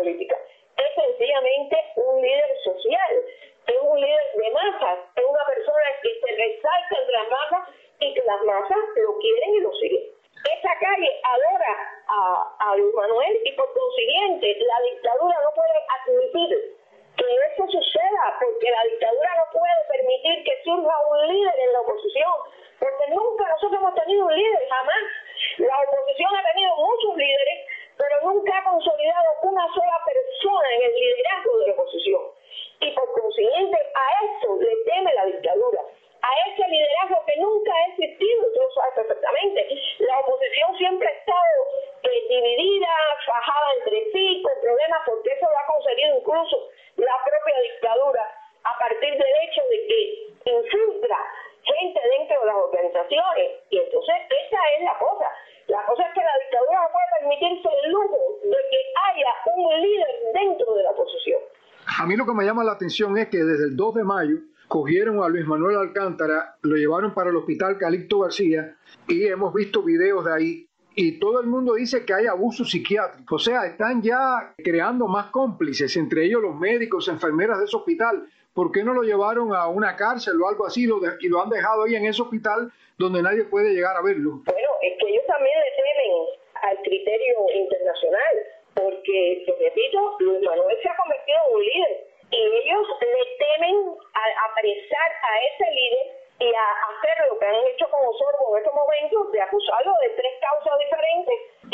política. Es sencillamente un líder social, es un líder de masas, es una persona que se resalta entre las masas y que las masas lo quieren y lo siguen. Esa calle adora a Luis Manuel y por consiguiente la dictadura no puede admitir que eso suceda, porque la dictadura no puede permitir que surja un líder en la oposición, porque nunca nosotros hemos tenido un líder, jamás. La oposición ha tenido muchos líderes, pero nunca ha consolidado una sola persona en el liderazgo de la oposición. Y por consiguiente a eso le teme la dictadura, a ese liderazgo que nunca ha existido, tú lo sabes perfectamente. La oposición siempre ha estado dividida, fajada entre sí, con problemas, porque eso lo ha conseguido incluso la propia dictadura, a partir del hecho de que infiltra gente dentro de las organizaciones. Y entonces esa es la cosa. La cosa es que la dictadura no puede permitirse el lujo de que haya un líder dentro de la oposición. A mí lo que me llama la atención es que desde el 2 de mayo cogieron a Luis Manuel Alcántara, lo llevaron para el hospital Calixto García y hemos visto videos de ahí y todo el mundo dice que hay abuso psiquiátrico. O sea, están ya creando más cómplices, entre ellos los médicos, enfermeras de ese hospital. ¿Por qué no lo llevaron a una cárcel o algo así y lo han dejado ahí en ese hospital donde nadie puede llegar a verlo? Bueno, es que ellos también le temen al criterio internacional, porque, te repito, Luis Manuel se ha convertido en un líder y ellos le temen a apresar a ese líder y a hacer lo que han hecho con Osorbo en estos momentos, de acusarlo de 3 causas diferentes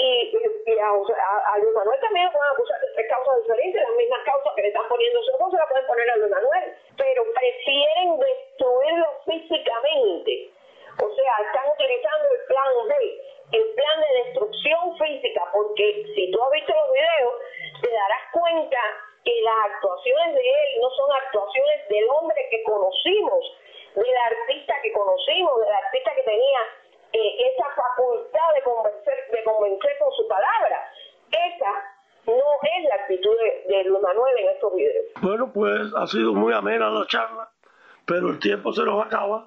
y a Luis Manuel también lo pueden acusar de 3 causas diferentes, las mismas causas que le están poniendo Osorbo se las pueden poner a Luis Manuel, pero prefieren destruirlo físicamente. O sea, están utilizando el plan B, el plan de destrucción física, porque si tú has visto los videos, te darás cuenta que las actuaciones de él no son actuaciones del hombre que conocimos, del artista que conocimos, del artista que tenía esa facultad de convencer con su palabra. Esa no es la actitud de Luis Manuel en estos videos. Bueno, pues ha sido muy amena la charla, pero el tiempo se nos acaba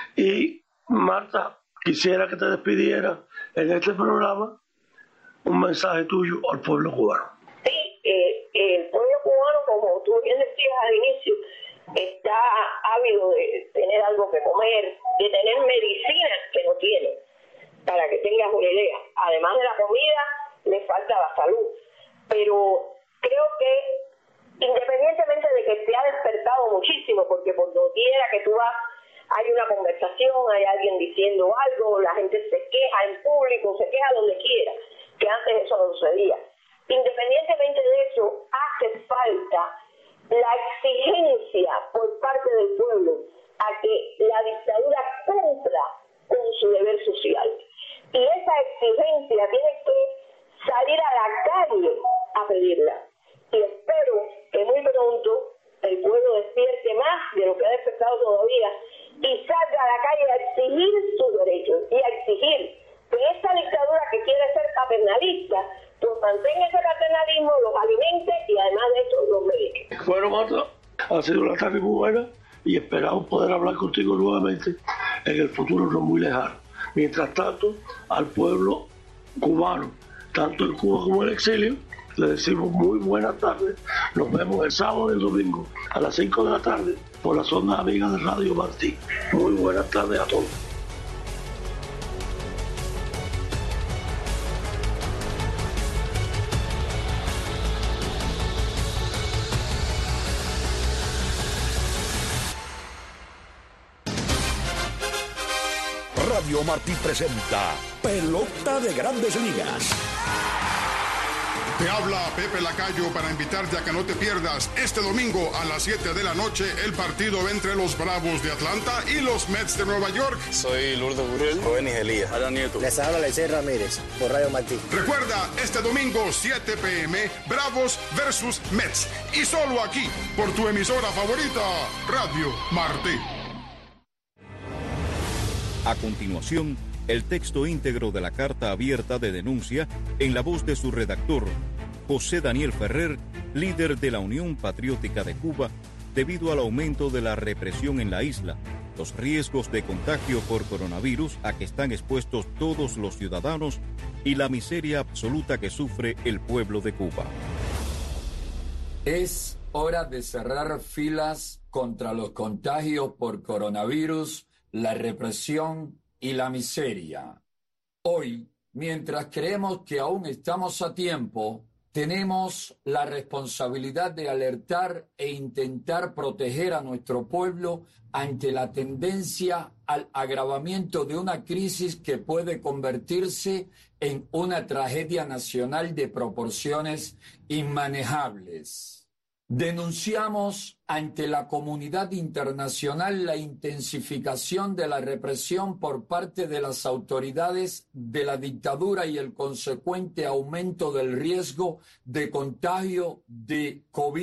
y Marta, quisiera que te despidiera en este programa un mensaje tuyo al pueblo cubano. Sí, el pueblo cubano, como tú bien decías al inicio, está ávido de tener algo que comer, de tener medicinas que no tiene, para que tengas una idea. Además de la comida, le falta la salud. Pero creo que, independientemente de que se ha despertado muchísimo, porque por doquiera que tú vas, hay una conversación, hay alguien diciendo algo, la gente se queja en público, se queja donde quiera, que antes eso no sucedía. Independientemente de eso, hace falta la exigencia por parte del pueblo a que la dictadura cumpla con su deber social. Y esa exigencia tiene que salir a la calle a pedirla. Y espero que muy pronto el pueblo despierte más de lo que ha despertado todavía y salga a la calle a exigir sus derechos y a exigir que esta dictadura que quiere ser paternalista pues mantenga ese paternalismo, los alimente y además de eso los medique. Bueno, Marta, ha sido una tarde muy buena y esperamos poder hablar contigo nuevamente en el futuro no muy lejano. Mientras tanto, al pueblo cubano, tanto en Cuba como en el exilio, le decimos muy buenas tardes. Nos vemos el sábado y el domingo a las 5 de la tarde por las ondas amigas de Radio Martí. Muy buenas tardes a todos. Radio Martí presenta Pelota de Grandes Ligas. Te habla Pepe Lacayo para invitarte a que no te pierdas este domingo a las 7 de la noche el partido entre los Bravos de Atlanta y los Mets de Nueva York. Soy Lourdes Burrell, Jovenis Elías, Alan Nieto. Les habla Lecey Ramírez por Radio Martí. Recuerda, este domingo 7 p.m. Bravos versus Mets. Y solo aquí, por tu emisora favorita, Radio Martí. A continuación, el texto íntegro de la carta abierta de denuncia en la voz de su redactor, José Daniel Ferrer, líder de la Unión Patriótica de Cuba, debido al aumento de la represión en la isla, los riesgos de contagio por coronavirus a que están expuestos todos los ciudadanos y la miseria absoluta que sufre el pueblo de Cuba. Es hora de cerrar filas contra los contagios por coronavirus, la represión y la miseria. Hoy, mientras creemos que aún estamos a tiempo, tenemos la responsabilidad de alertar e intentar proteger a nuestro pueblo ante la tendencia al agravamiento de una crisis que puede convertirse en una tragedia nacional de proporciones inmanejables. Denunciamos ante la comunidad internacional la intensificación de la represión por parte de las autoridades de la dictadura y el consecuente aumento del riesgo de contagio de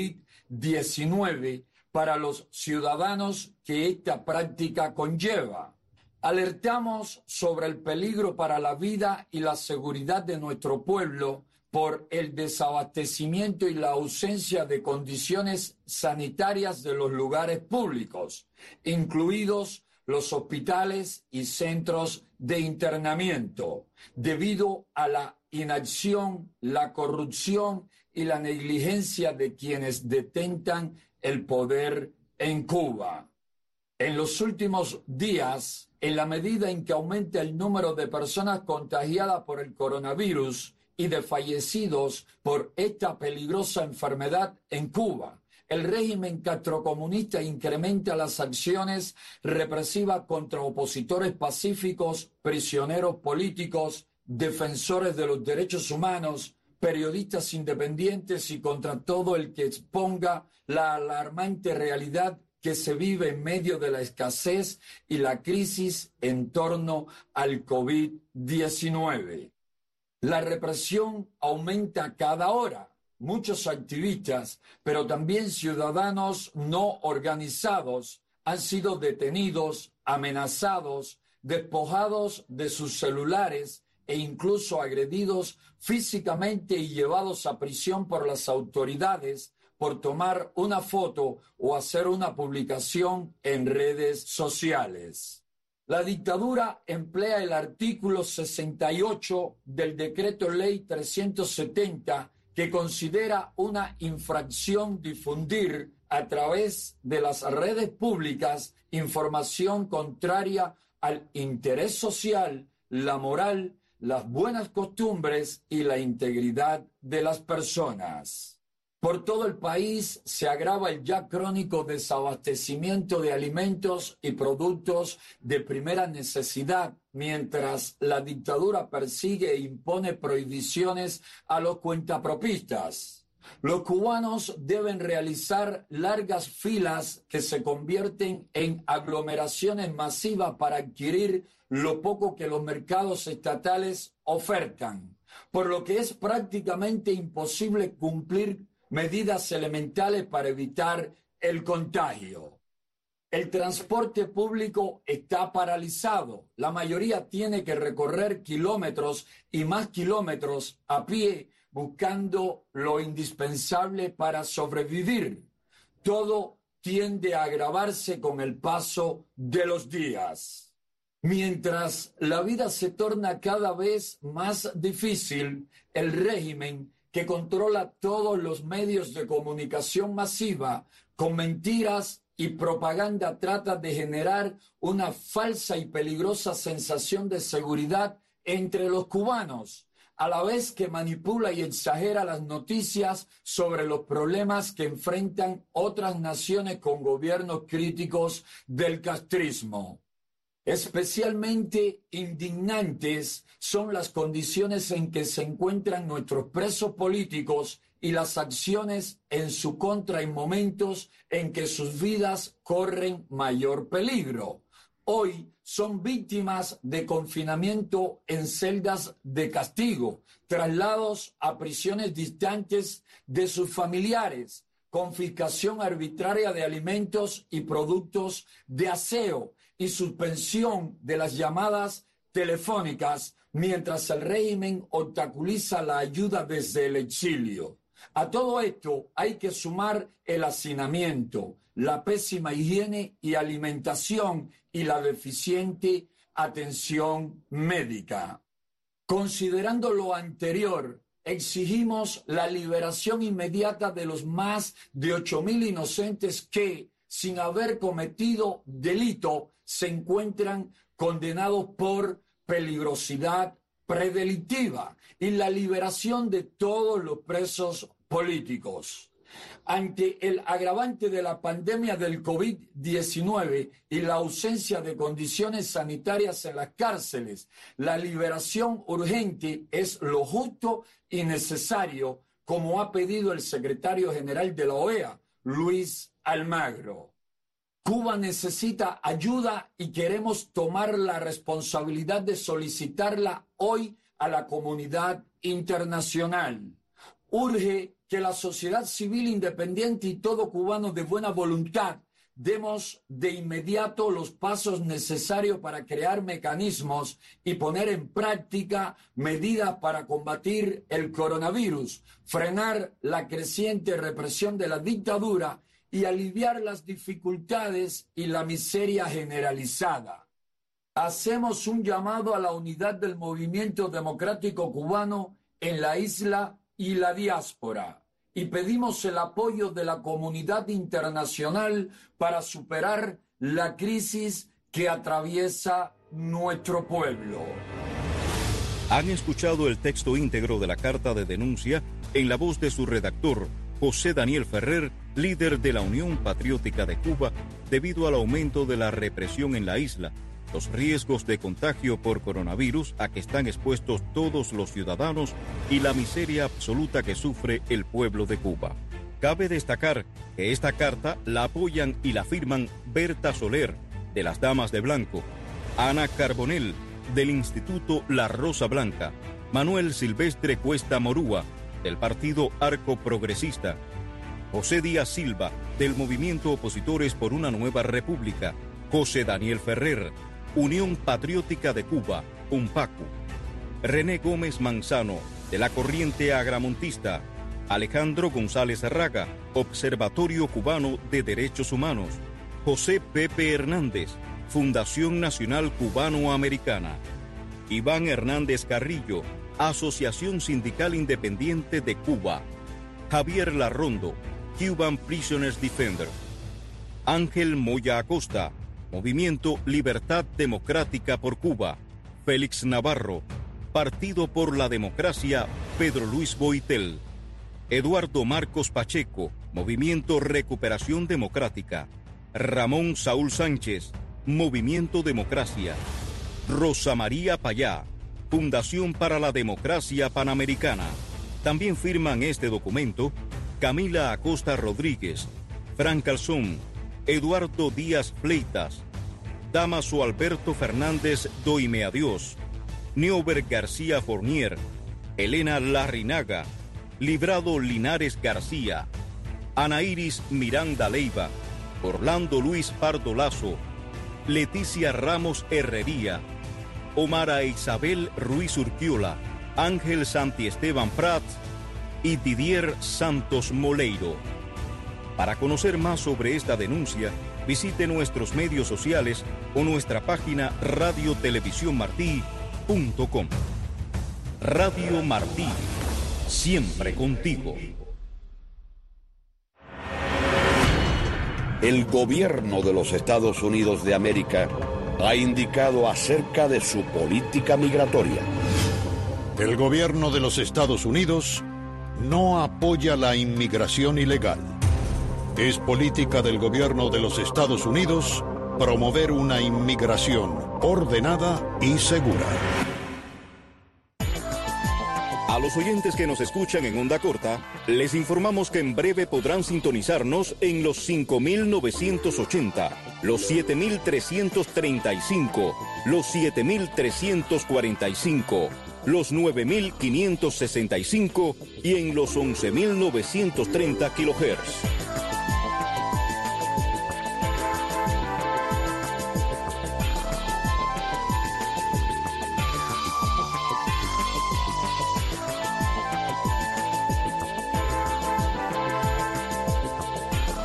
COVID-19 para los ciudadanos que esta práctica conlleva. Alertamos sobre el peligro para la vida y la seguridad de nuestro pueblo por el desabastecimiento y la ausencia de condiciones sanitarias de los lugares públicos, incluidos los hospitales y centros de internamiento, debido a la inacción, la corrupción y la negligencia de quienes detentan el poder en Cuba. En los últimos días, en la medida en que aumenta el número de personas contagiadas por el coronavirus y de fallecidos por esta peligrosa enfermedad en Cuba, el régimen castrocomunista incrementa las acciones represivas contra opositores pacíficos, prisioneros políticos, defensores de los derechos humanos, periodistas independientes y contra todo el que exponga la alarmante realidad que se vive en medio de la escasez y la crisis en torno al COVID-19. La represión aumenta cada hora. Muchos activistas, pero también ciudadanos no organizados, han sido detenidos, amenazados, despojados de sus celulares e incluso agredidos físicamente y llevados a prisión por las autoridades por tomar una foto o hacer una publicación en redes sociales. La dictadura emplea el artículo 68 del Decreto Ley 370, que considera una infracción difundir a través de las redes públicas información contraria al interés social, la moral, las buenas costumbres y la integridad de las personas. Por todo el país se agrava el ya crónico desabastecimiento de alimentos y productos de primera necesidad, mientras la dictadura persigue e impone prohibiciones a los cuentapropistas. Los cubanos deben realizar largas filas que se convierten en aglomeraciones masivas para adquirir lo poco que los mercados estatales ofertan, por lo que es prácticamente imposible cumplir medidas elementales para evitar el contagio. El transporte público está paralizado. La mayoría tiene que recorrer kilómetros y más kilómetros a pie buscando lo indispensable para sobrevivir. Todo tiende a agravarse con el paso de los días. Mientras la vida se torna cada vez más difícil, el régimen que controla todos los medios de comunicación masiva, con mentiras y propaganda trata de generar una falsa y peligrosa sensación de seguridad entre los cubanos, a la vez que manipula y exagera las noticias sobre los problemas que enfrentan otras naciones con gobiernos críticos del castrismo. Especialmente indignantes son las condiciones en que se encuentran nuestros presos políticos y las acciones en su contra en momentos en que sus vidas corren mayor peligro. Hoy son víctimas de confinamiento en celdas de castigo, traslados a prisiones distantes de sus familiares, confiscación arbitraria de alimentos y productos de aseo y suspensión de las llamadas telefónicas mientras el régimen obstaculiza la ayuda desde el exilio. A todo esto hay que sumar el hacinamiento, la pésima higiene y alimentación y la deficiente atención médica. Considerando lo anterior, exigimos la liberación inmediata de los más de 8.000 inocentes que, sin haber cometido delito, se encuentran condenados por peligrosidad predelictiva, y la liberación de todos los presos políticos. Ante el agravante de la pandemia del COVID-19 y la ausencia de condiciones sanitarias en las cárceles, la liberación urgente es lo justo y necesario, como ha pedido el secretario general de la OEA, Luis Almagro. Cuba necesita ayuda y queremos tomar la responsabilidad de solicitarla hoy a la comunidad internacional. Urge que la sociedad civil independiente y todo cubano de buena voluntad demos de inmediato los pasos necesarios para crear mecanismos y poner en práctica medidas para combatir el coronavirus, frenar la creciente represión de la dictadura y aliviar las dificultades y la miseria generalizada. Hacemos un llamado a la unidad del movimiento democrático cubano en la isla y la diáspora, y pedimos el apoyo de la comunidad internacional para superar la crisis que atraviesa nuestro pueblo. Han escuchado el texto íntegro de la carta de denuncia en la voz de su redactor, José Daniel Ferrer, líder de la Unión Patriótica de Cuba, debido al aumento de la represión en la isla, los riesgos de contagio por coronavirus a que están expuestos todos los ciudadanos y la miseria absoluta que sufre el pueblo de Cuba. Cabe destacar que esta carta la apoyan y la firman Berta Soler, de las Damas de Blanco, Ana Carbonell, del Instituto La Rosa Blanca, Manuel Silvestre Cuesta Morúa, del Partido Arco Progresista, José Díaz Silva, del Movimiento Opositores por una Nueva República, José Daniel Ferrer, Unión Patriótica de Cuba, UNPACU, René Gómez Manzano, de la Corriente Agramontista, Alejandro González Arraga, Observatorio Cubano de Derechos Humanos, José Pepe Hernández, Fundación Nacional Cubano-Americana, Iván Hernández Carrillo, Asociación Sindical Independiente de Cuba, Javier Larrondo, Cuban Prisoners Defender, Ángel Moya Acosta, Movimiento Libertad Democrática por Cuba, Félix Navarro, Partido por la Democracia, Pedro Luis Boitel, Eduardo Marcos Pacheco, Movimiento Recuperación Democrática, Ramón Saúl Sánchez, Movimiento Democracia, Rosa María Payá, Fundación para la Democracia Panamericana. También firman este documento Camila Acosta Rodríguez, Fran Calzón, Eduardo Díaz Fleitas, Damaso Alberto Fernández Doime Adiós, Neuber García Fournier, Elena Larrinaga, Librado Linares García, Ana Iris Miranda Leiva, Orlando Luis Pardo Lazo, Leticia Ramos Herrería, Omara Isabel Ruiz Urquiola, Ángel Santiesteban Prats y Didier Santos Moleiro. Para conocer más sobre esta denuncia, visite nuestros medios sociales o nuestra página radiotelevisiónmartí.com. Radio Martí, siempre contigo. El gobierno de los Estados Unidos de América ha indicado acerca de su política migratoria. El gobierno de los Estados Unidos no apoya la inmigración ilegal. Es política del gobierno de los Estados Unidos promover una inmigración ordenada y segura. A los oyentes que nos escuchan en onda corta, les informamos que en breve podrán sintonizarnos en los 5.980, los 7.335, los 7.345, los 9.565 y en los 11.930 kHz.